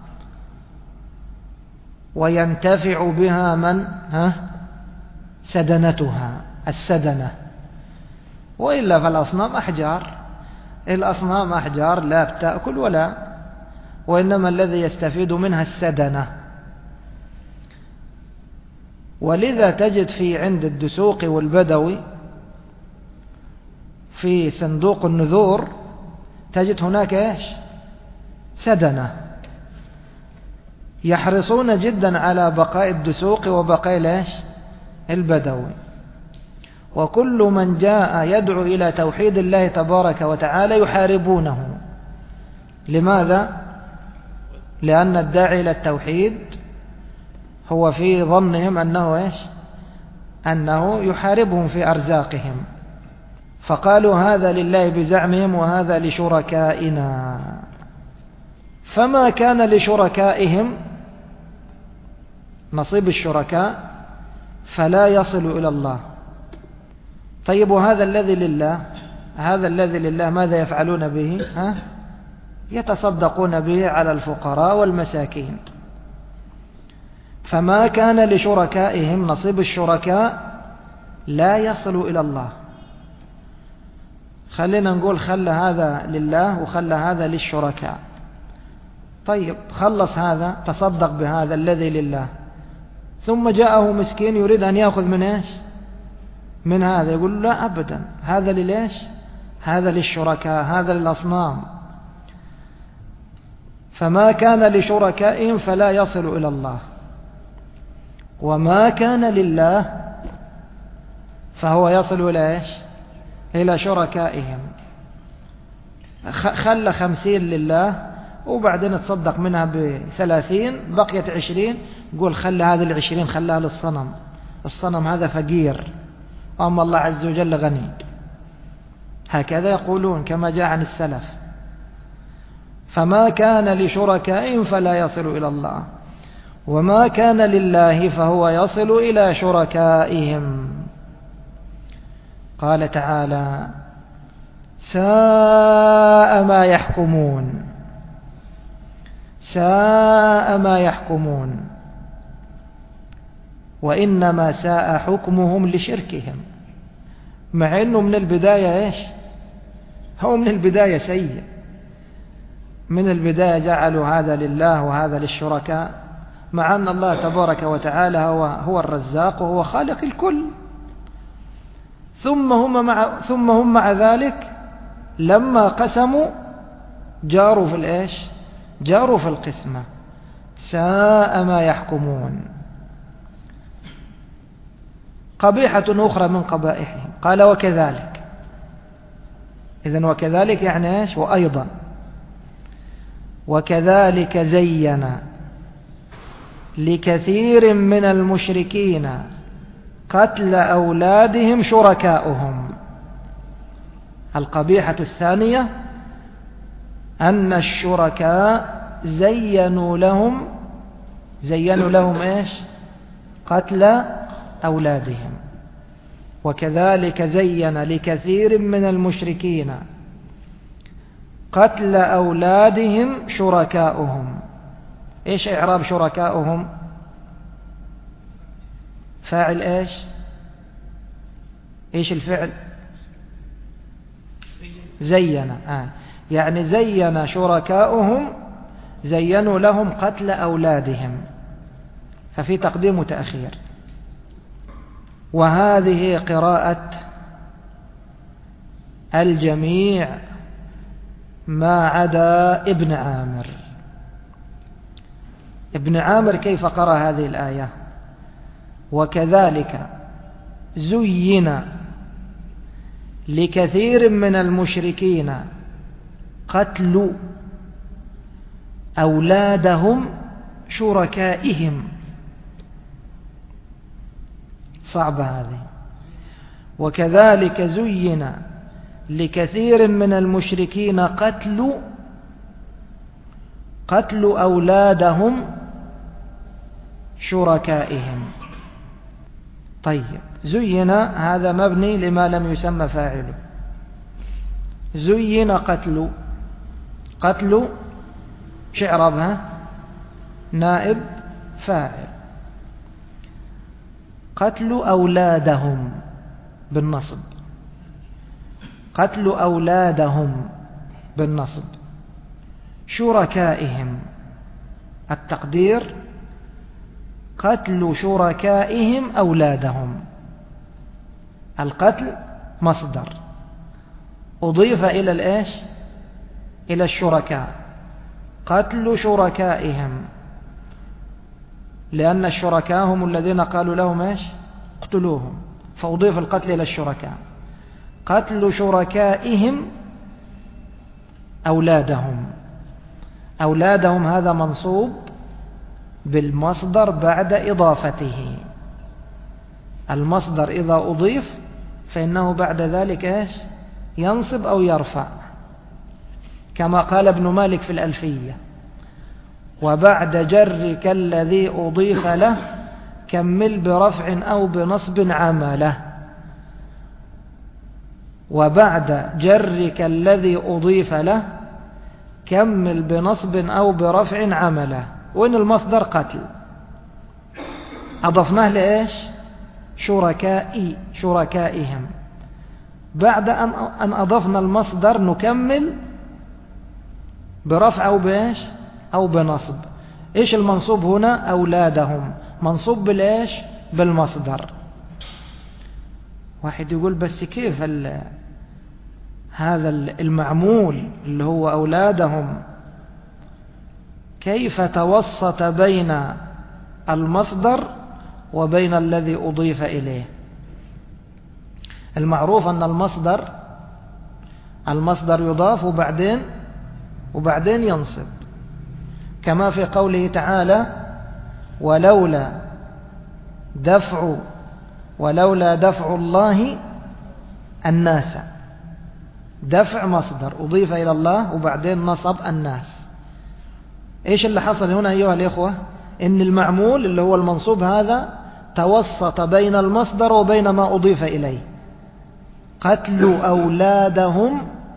وينتفع بها من سدنتها، السدنة. وإلا فالأصنام أحجار، الأصنام أحجار لا بتأكل وإنما الذي يستفيد منها السدنة. ولذا تجد في عند الدسوق والبدوي في صندوق النذور تجد هناك إيش؟ سدنة. يحرصون جدا على بقاء الدسوق وبقاء البدوي. وكل من جاء يدعو إلى توحيد الله تبارك وتعالى يحاربونه. لماذا؟ لأن الداعي إلى التوحيد هو في ظنهم أنه يحاربهم في أرزاقهم. فقالوا هذا لله بزعمهم وهذا لشركائنا. فما كان لشركائهم نصيب الشركاء فلا يصل إلى الله. طيب وهذا الذي لله، هذا الذي لله ماذا يفعلون به؟ يتصدقون به على الفقراء والمساكين. فما كان لشركائهم نصيب الشركاء لا يصل إلى الله. خلينا نقول خلى هذا لله وخلى هذا للشركاء. طيب خلص هذا، تصدق بهذا الذي لله، ثم جاءه مسكين يريد أن يأخذ من هذا، يقول لا أبدا، هذا لليش؟ هذا للشركاء، هذا للأصنام. فما كان لشركائهم فلا يصل إلى الله، وما كان لله فهو يصل إلى شركائهم. خلى 50 لله وبعدين تصدق منها ب30، بقيت 20، قول خلى هذه 20 خلاها للصنم، الصنم هذا فقير أما الله عز وجل غني. هكذا يقولون كما جاء عن السلف. فما كان لشركائهم فلا يصل إلى الله، وما كان لله فهو يصل إلى شركائهم. قال تعالى ساء ما يحكمون، ساء ما يحكمون. وإنما ساء حكمهم لشركهم، مع أنه من البداية إيش؟ هو من البداية سيء. من البداية جعلوا هذا لله وهذا للشركاء، مع أن الله تبارك وتعالى هو الرزاق وهو خالق الكل. ثم هم مع ذلك لما قسموا جاروا في الإيش؟ جاروا في القسمة. ساء ما يحكمون. قبيحة أخرى من قبائحهم، قال وكذلك. إذن وكذلك يعني إيش؟ وأيضا. وكذلك زين لكثير من المشركين قتل أولادهم شركاؤهم. القبيحة الثانية أن الشركاء زينوا لهم إيش؟ قتل أولادهم. وكذلك زين لكثير من المشركين قتل أولادهم شركاؤهم. إيش إعراب شركاؤهم؟ فاعل إيش؟ إيش الفعل؟ زين. يعني زين شركاؤهم، زينوا لهم قتل أولادهم، ففي تقديم وتأخير. وهذه قراءة الجميع ما عدا ابن عامر. ابن عامر كيف قرأ هذه الآية؟ وكذلك زين لكثير من المشركين قتل أولادهم شركائهم. صعبة هذه. وكذلك زين لكثير من المشركين قتل أولادهم شركائهم. طيب، زين هذا مبني لما لم يسمى فاعله. زين قتل شعربها نائب فاعل. قتل أولادهم بالنصب. قتل أولادهم بالنصب. شركائهم التقدير قتل شركائهم أولادهم. القتل مصدر أضيف إلى الإيش؟ إلى الشركاء. قتل شركائهم، لأن الشركاء هم الذين قالوا لهم إيش؟ اقتلوهم، فأضيف القتل إلى الشركاء. قتل شركائهم أولادهم. أولادهم هذا منصوب بالمصدر بعد إضافته. المصدر إذا أضيف فإنه بعد ذلك إيش؟ ينصب أو يرفع، كما قال ابن مالك في الألفية: وبعد جرك الذي أضيف له كمل برفع أو بنصب عمله. وبعد جرك الذي أضيف له كمل بنصب أو برفع عمله. وإن المصدر قتل أضفناه لإيش؟ شركائهم. بعد أن أضفنا المصدر نكمل برفع أو بإيش؟ أو بنصب. إيش المنصوب هنا؟ أولادهم، منصوب بالإيش؟ بالمصدر. واحد يقول بس كيف هذا المعمول اللي هو أولادهم كيف توسط بين المصدر وبين الذي أضيف إليه؟ المعروف أن المصدر يضاف وبعدين ينصب، كما في قوله تعالى: ولولا دفع الله الناس. دفع مصدر أضيف إلى الله وبعدين نصب الناس. إيش اللي حصل هنا أيها الإخوة؟ إن المعمول اللي هو المنصوب هذا توسط بين المصدر وبين ما أضيف إليه. قتل أولادهم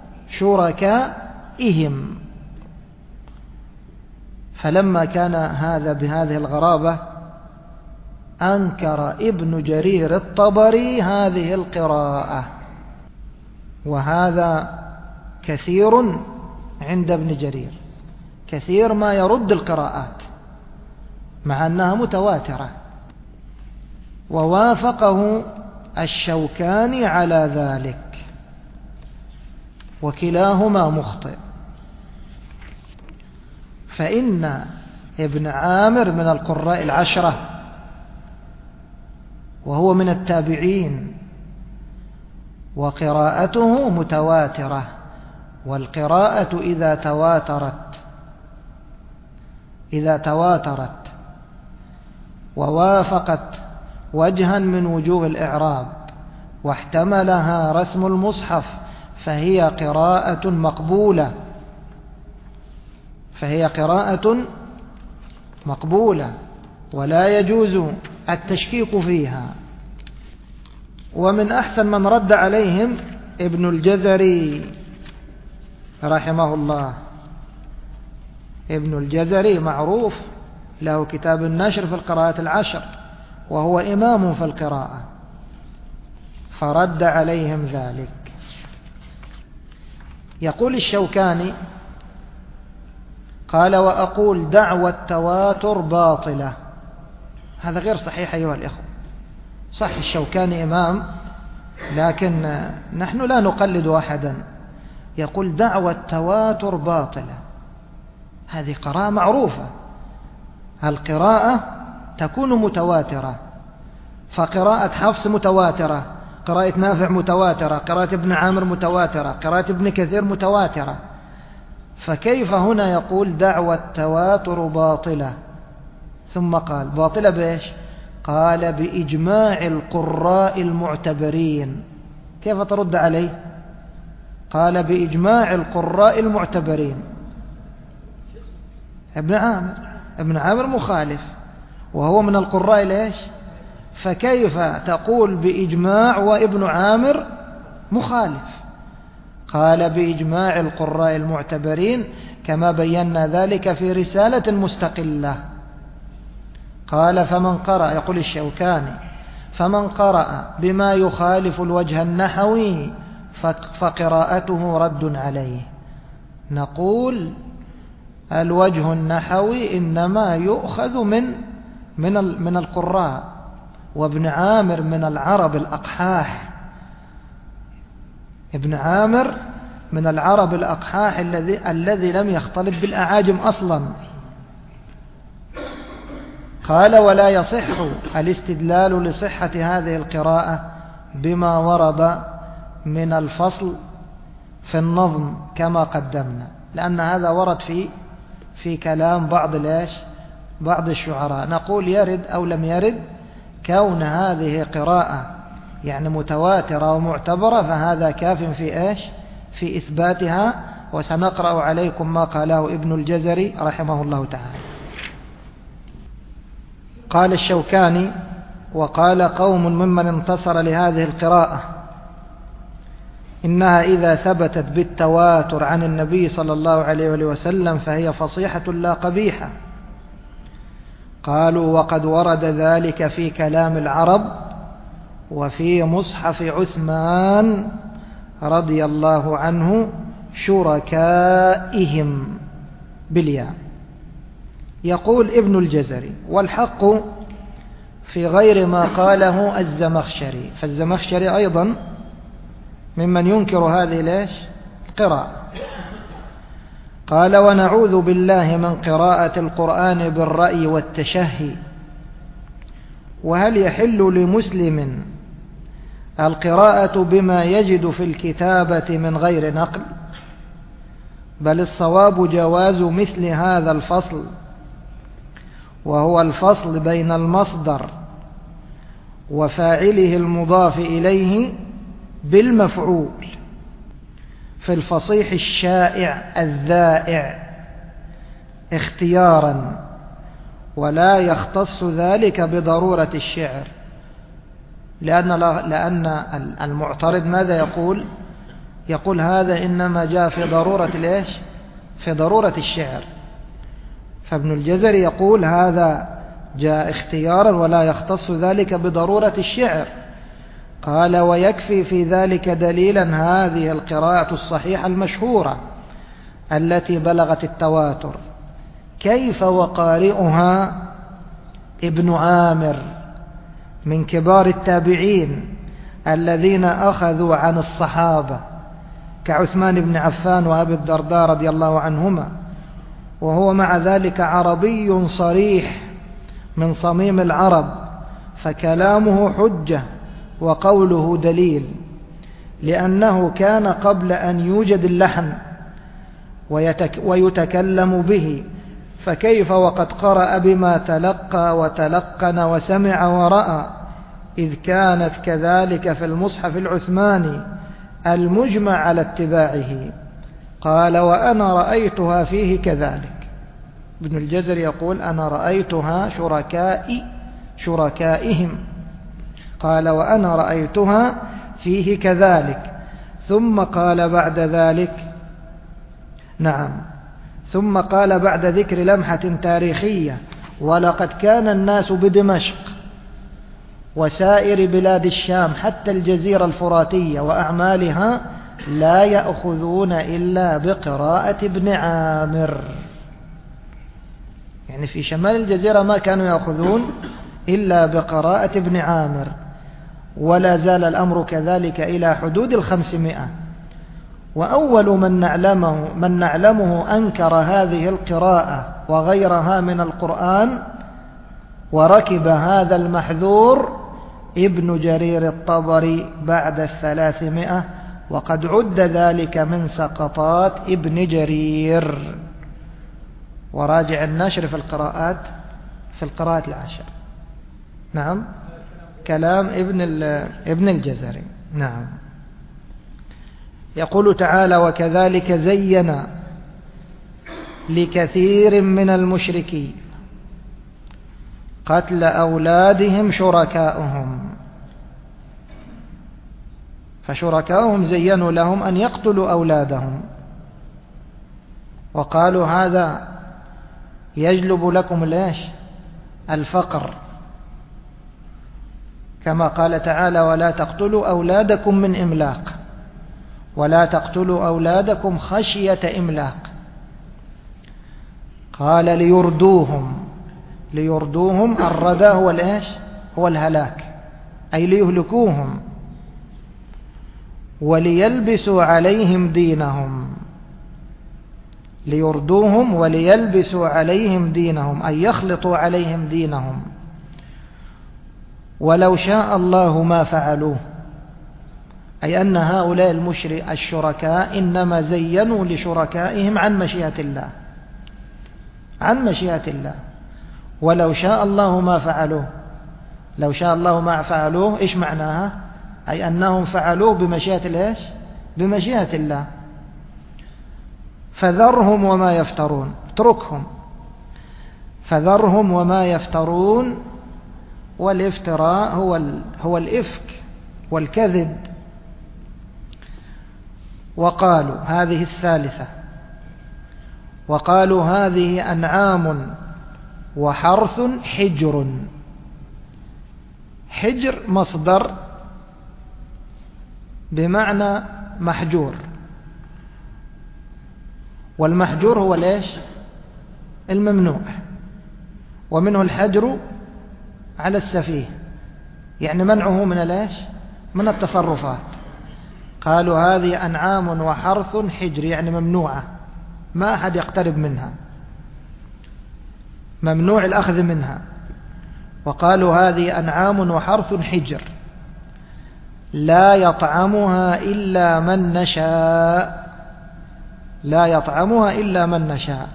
شركائهم. فلما كان هذا بهذه الغرابة أنكر ابن جرير الطبري هذه القراءة وهذا كثير عند ابن جرير، كثير ما يرد القراءات مع أنها متواترة. ووافقه الشوكاني على ذلك، وكلاهما مخطئ. فإن ابن عامر من القراء العشرة، وهو من التابعين، وقراءته متواترة. والقراءة إذا تواترت ووافقت وجها من وجوه الإعراب واحتملها رسم المصحف فهي قراءة مقبولة ولا يجوز التشكيك فيها. ومن أحسن من رد عليهم ابن الجزري رحمه الله. ابن الجزري معروف له كتاب النشر في القراءات العشر، وهو إمام في القراءة، فرد عليهم ذلك. يقول الشوكاني قال: وأقول دعوى التواتر باطلة. هذا غير صحيح أيها الإخوة. صح الشوكاني إمام، لكن نحن لا نقلد أحدا. يقول دعوى التواتر باطلة، هذه قراءة معروفة. القراءة تكون متواترة، فقراءة حفص متواترة، قراءة نافع متواترة، قراءة ابن عامر متواترة، قراءة ابن كثير متواترة. فكيف هنا يقول دعوى التواتر باطلة؟ ثم قال باطلة بإيش؟ قال بإجماع القراء المعتبرين. كيف ترد عليه؟ قال بإجماع القراء المعتبرين. ابن عامر مخالف، وهو من القراء ليش؟ فكيف تقول بإجماع وابن عامر مخالف؟ قال بإجماع القراء المعتبرين، كما بينا ذلك في رسالة مستقلة. قال فمن قرأ، يقول الشوكاني، فمن قرأ بما يخالف الوجه النحوي فقراءته رد عليه. نقول الوجه النحوي إنما يؤخذ من القراء، وابن عامر من العرب الأقحاح. ابن عامر من العرب الأقحاح الذي لم يختلط بالأعاجم أصلا. قال ولا يصح الاستدلال لصحة هذه القراءة بما ورد من الفصل في النظم كما قدمنا، لأن هذا ورد في كلام بعض الشعراء. نقول يرد أو لم يرد، كون هذه قراءة يعني متواترة ومعتبرة فهذا كاف في إثباتها. وسنقرأ عليكم ما قاله ابن الجزري رحمه الله تعالى. قال الشوكاني: وقال قوم ممن انتصر لهذه القراءة إنها إذا ثبتت بالتواتر عن النبي صلى الله عليه وسلم فهي فصيحة لا قبيحة. قالوا وقد ورد ذلك في كلام العرب وفي مصحف عثمان رضي الله عنه شركائهم بالياء. يقول ابن الجزري: والحق في غير ما قاله الزمخشري. فالزمخشري أيضا ممن ينكر هذه القراءة. قال: ونعوذ بالله من قراءة القرآن بالرأي والتشهي. وهل يحل لمسلم القراءة بما يجد في الكتابة من غير نقل؟ بل الصواب جواز مثل هذا الفصل، وهو الفصل بين المصدر وفاعله المضاف إليه بالمفعول في الفصيح الشائع الذائع اختيارا، ولا يختص ذلك بضرورة الشعر. لأن المعترض ماذا يقول هذا إنما جاء في ضرورة في ضرورة الشعر. فابن الجزري يقول هذا جاء اختيارا ولا يختص ذلك بضرورة الشعر. قال ويكفي في ذلك دليلا هذه القراءة الصحيحة المشهورة التي بلغت التواتر، كيف وقارئها ابن عامر من كبار التابعين الذين أخذوا عن الصحابة كعثمان بن عفان وأبي الدرداء رضي الله عنهما، وهو مع ذلك عربي صريح من صميم العرب، فكلامه حجة وقوله دليل، لأنه كان قبل أن يوجد اللحن ويتكلم به، فكيف وقد قرأ بما تلقى وتلقن وسمع ورأى، إذ كانت كذلك في المصحف العثماني المجمع على اتباعه. قال وأنا رأيتها فيه كذلك. ابن الجزري يقول أنا رأيتها شركائهم، قال وأنا رأيتها فيه كذلك. ثم قال بعد ذلك ثم قال بعد ذكر لمحة تاريخية: ولقد كان الناس بدمشق وسائر بلاد الشام حتى الجزيرة الفراتية وأعمالها لا يأخذون إلا بقراءة ابن عامر. يعني في شمال الجزيرة ما كانوا يأخذون إلا بقراءة ابن عامر، ولا زال الأمر كذلك إلى حدود 500. وأول من نعلمه أنكر هذه القراءة وغيرها من القرآن وركب هذا المحذور ابن جرير الطبري بعد 300، وقد عد ذلك من سقطات ابن جرير. وراجع النشر في القراءات العشر. كلام ابن الجزري. يقول تعالى: وكذلك زين لكثير من المشركين قتل أولادهم شركاؤهم، فشركاؤهم زينوا لهم أن يقتلوا أولادهم، وقالوا هذا يجلب لكم الفقر، كما قال تعالى: ولا تقتلوا أولادكم من إملاق، ولا تقتلوا أولادكم خشية إملاق. قال ليردوهم الردى هو الهلاك، أي ليهلكوهم، وليلبسوا عليهم دينهم. ليردوهم وليلبسوا عليهم دينهم، أي يخلطوا عليهم دينهم. ولو شاء الله ما فعلوه، أي أن هؤلاء الشركاء إنما زينوا لشركائهم عن مشيئة الله. ولو شاء الله ما فعلوه. لو شاء الله ما فعلوه إيش معناها؟ أي أنهم فعلوه بمشيئة الله. فذرهم وما يفترون، اتركهم. فذرهم وما يفترون، والافتراء هو الإفك والكذب. وقالوا هذه الثالثة، وقالوا هذه أنعام وحرث حجر. حجر مصدر بمعنى محجور، والمحجور هو الممنوع، ومنه الحجر على السفيه، يعني منعه من التصرفات. قالوا هذه أنعام وحرث حجر، يعني ممنوعة، ما أحد يقترب منها، ممنوع الأخذ منها. وقالوا هذه أنعام وحرث حجر لا يطعمها إلا من نشاء. لا يطعمها إلا من نشاء،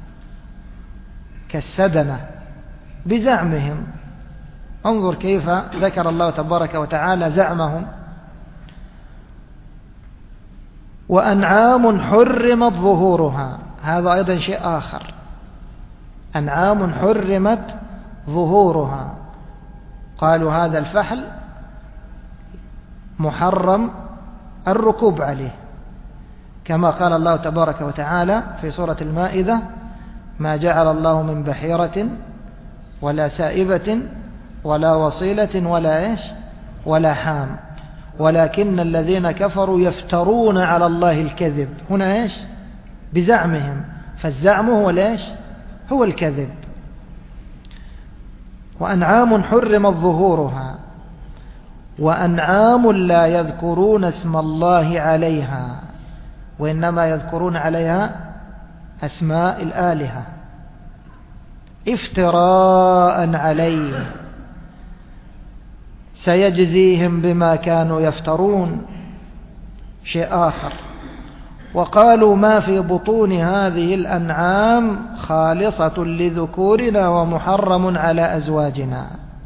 كالسدنة بزعمهم. انظر كيف ذكر الله تبارك وتعالى زعمهم. وأنعام حرمت ظهورها، هذا أيضا شيء آخر. أنعام حرمت ظهورها، قالوا هذا الفحل محرم الركوب عليه، كما قال الله تبارك وتعالى في سورة المائدة: ما جعل الله من بحيرة ولا سائبة ولا وصيلة ولا حام. ولكن الذين كفروا يفترون على الله الكذب. هنا إيش؟ بزعمهم، فالزعم هو ليش؟ هو الكذب. وأنعام حرمت ظهورها وأنعام لا يذكرون اسم الله عليها، وإنما يذكرون عليها أسماء الآلهة افتراء عليه سيجزيهم بما كانوا يفترون. شيء آخر، وقالوا ما في بطون هذه الأنعام خالصة لذكورنا ومحرم على أزواجنا.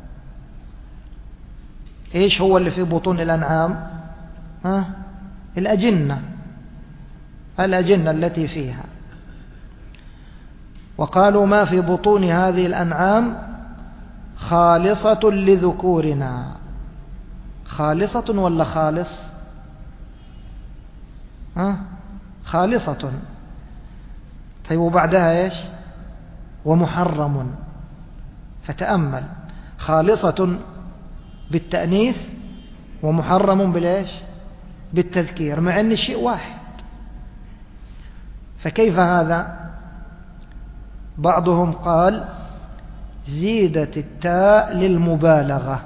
إيش هو اللي في بطون الأنعام؟ الأجنة التي فيها. وقالوا ما في بطون هذه الأنعام خالصة لذكورنا. خالصة ولا خالص؟ خالصة. طيب وبعدها إيش؟ ومحرم. فتأمل، خالصة بالتأنيث ومحرم بالإيش؟ بالتذكير، مع أن الشيء واحد. فكيف هذا؟ بعضهم قال زيدت التاء للمبالغة،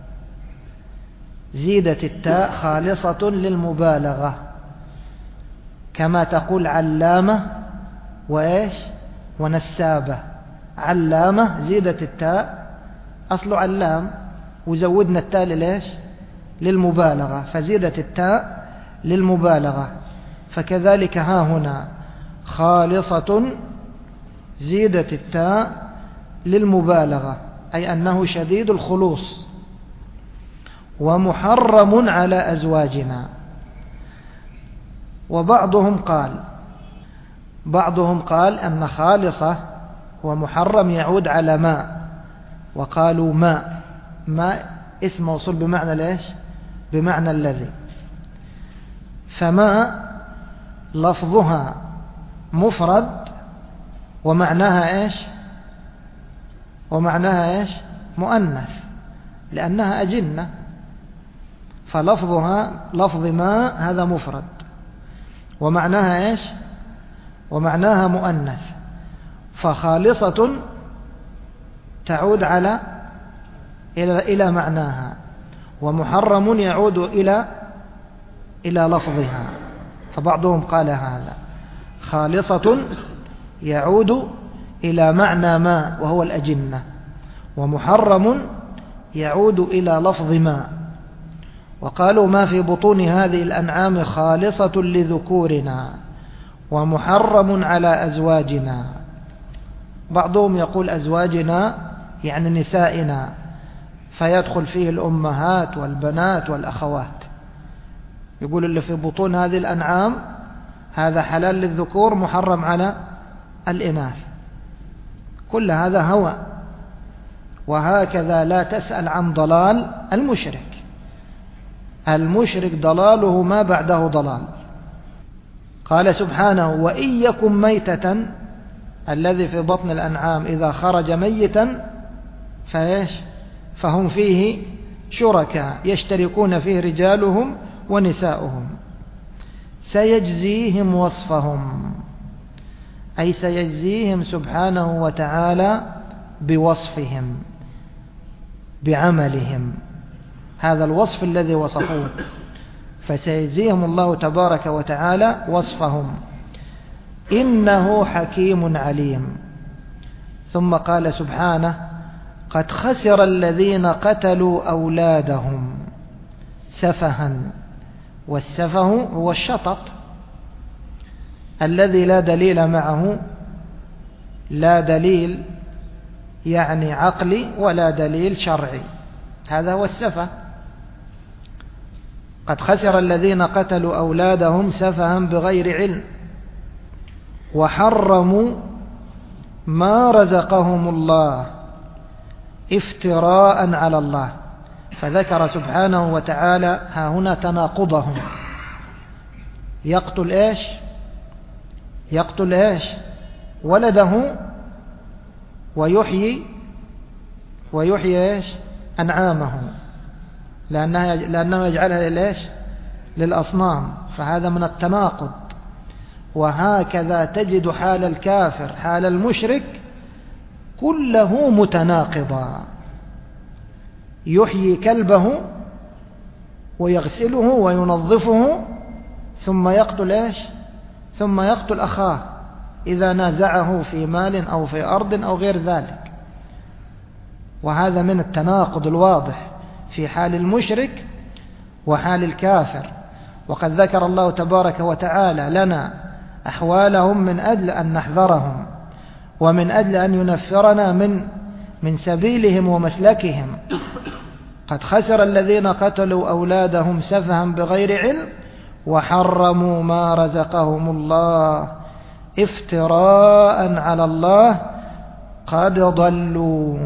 زيدت التاء خالصة للمبالغة، كما تقول علامة وإيش؟ ونسابة. علامة زيدت التاء، أصل علام، وزودنا التاء للإيش؟ للمبالغة، فزيدت التاء للمبالغة. فكذلك ها هنا خالصة زيدت التاء للمبالغة، أي أنه شديد الخلوص. ومحرم على أزواجنا. وبعضهم قال أن خالصة ومحرم يعود على ماء، وقالوا ماء اسم موصول بمعنى ليش؟ بمعنى الذي. فماء لفظها مفرد ومعناها إيش؟ ومعناها إيش؟ مؤنث، لأنها أجنة، فلفظها لفظ ماء هذا مفرد، ومعناها إيش؟ ومعناها مؤنث. فخالصة تعود إلى معناها، ومحرم يعود إلى لفظها. فبعضهم قال هذا خالصة يعود إلى معنى ما وهو الأجنة، ومحرم يعود إلى لفظ ما. وقالوا ما في بطون هذه الأنعام خالصة لذكورنا ومحرم على أزواجنا. بعضهم يقول أزواجنا يعني نسائنا، فيدخل فيه الأمهات والبنات والأخوات. يقول اللي في بطون هذه الأنعام هذا حلال للذكور محرم على الإناث. كل هذا هوى. وهكذا لا تسأل عن ضلال المشرك. المشرك ضلاله ما بعده ضلال. قال سبحانه وإن يكن ميتة، الذي في بطن الأنعام إذا خرج ميتا فهم فيه شركاء يشتركون فيه رجالهم ونساؤهم، سيجزيهم وصفهم، أي سيجزيهم سبحانه وتعالى بوصفهم بعملهم، هذا الوصف الذي وصفوه، فسيجزيهم الله تبارك وتعالى وصفهم. إنه حكيم عليم. ثم قال سبحانه قد خسر الذين قتلوا أولادهم سفها. والسفه هو الشطط الذي لا دليل معه، لا دليل يعني عقلي ولا دليل شرعي، هذا هو السفه. قد خسر الذين قتلوا أولادهم سفها بغير علم وحرموا ما رزقهم الله افتراء على الله. فذكر سبحانه وتعالى ها هنا تناقضهم. يقتل إيش؟ ولده، ويحيي إيش؟ أنعامه. لأنه يجعلها ليش؟ للأصنام، فهذا من التناقض. وهكذا تجد حال الكافر حال المشرك كله متناقضا، يحيي كلبه ويغسله وينظفه ثم يقتل إيش؟ ثم يقتل أخاه إذا نازعه في مال أو في أرض أو غير ذلك. وهذا من التناقض الواضح في حال المشرك وحال الكافر. وقد ذكر الله تبارك وتعالى لنا أحوالهم من أجل أن نحذرهم، ومن أجل أن ينفرنا من سبيلهم ومسلكهم. قد خسر الذين قتلوا أولادهم سفها بغير علم وحرموا ما رزقهم الله افتراء على الله قد ضلوا.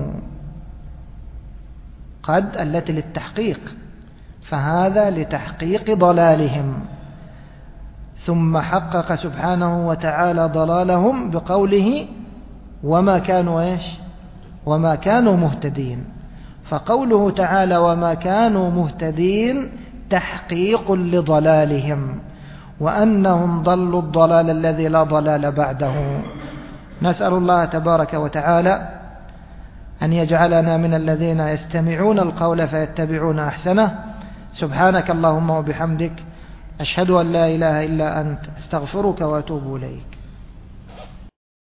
قد التي للتحقيق، فهذا لتحقيق ضلالهم. ثم حقق سبحانه وتعالى ضلالهم بقوله وما كانوا إيش؟ وما كانوا مهتدين. فقوله تعالى وما كانوا مهتدين تحقيق لضلالهم، وأنهم ضلوا الضلال الذي لا ضلال بعده. نسأل الله تبارك وتعالى أن يجعلنا من الذين يستمعون القول فيتبعون أحسنه. سبحانك اللهم وبحمدك، أشهد أن لا إله إلا أنت، استغفرك وأتوب إليك.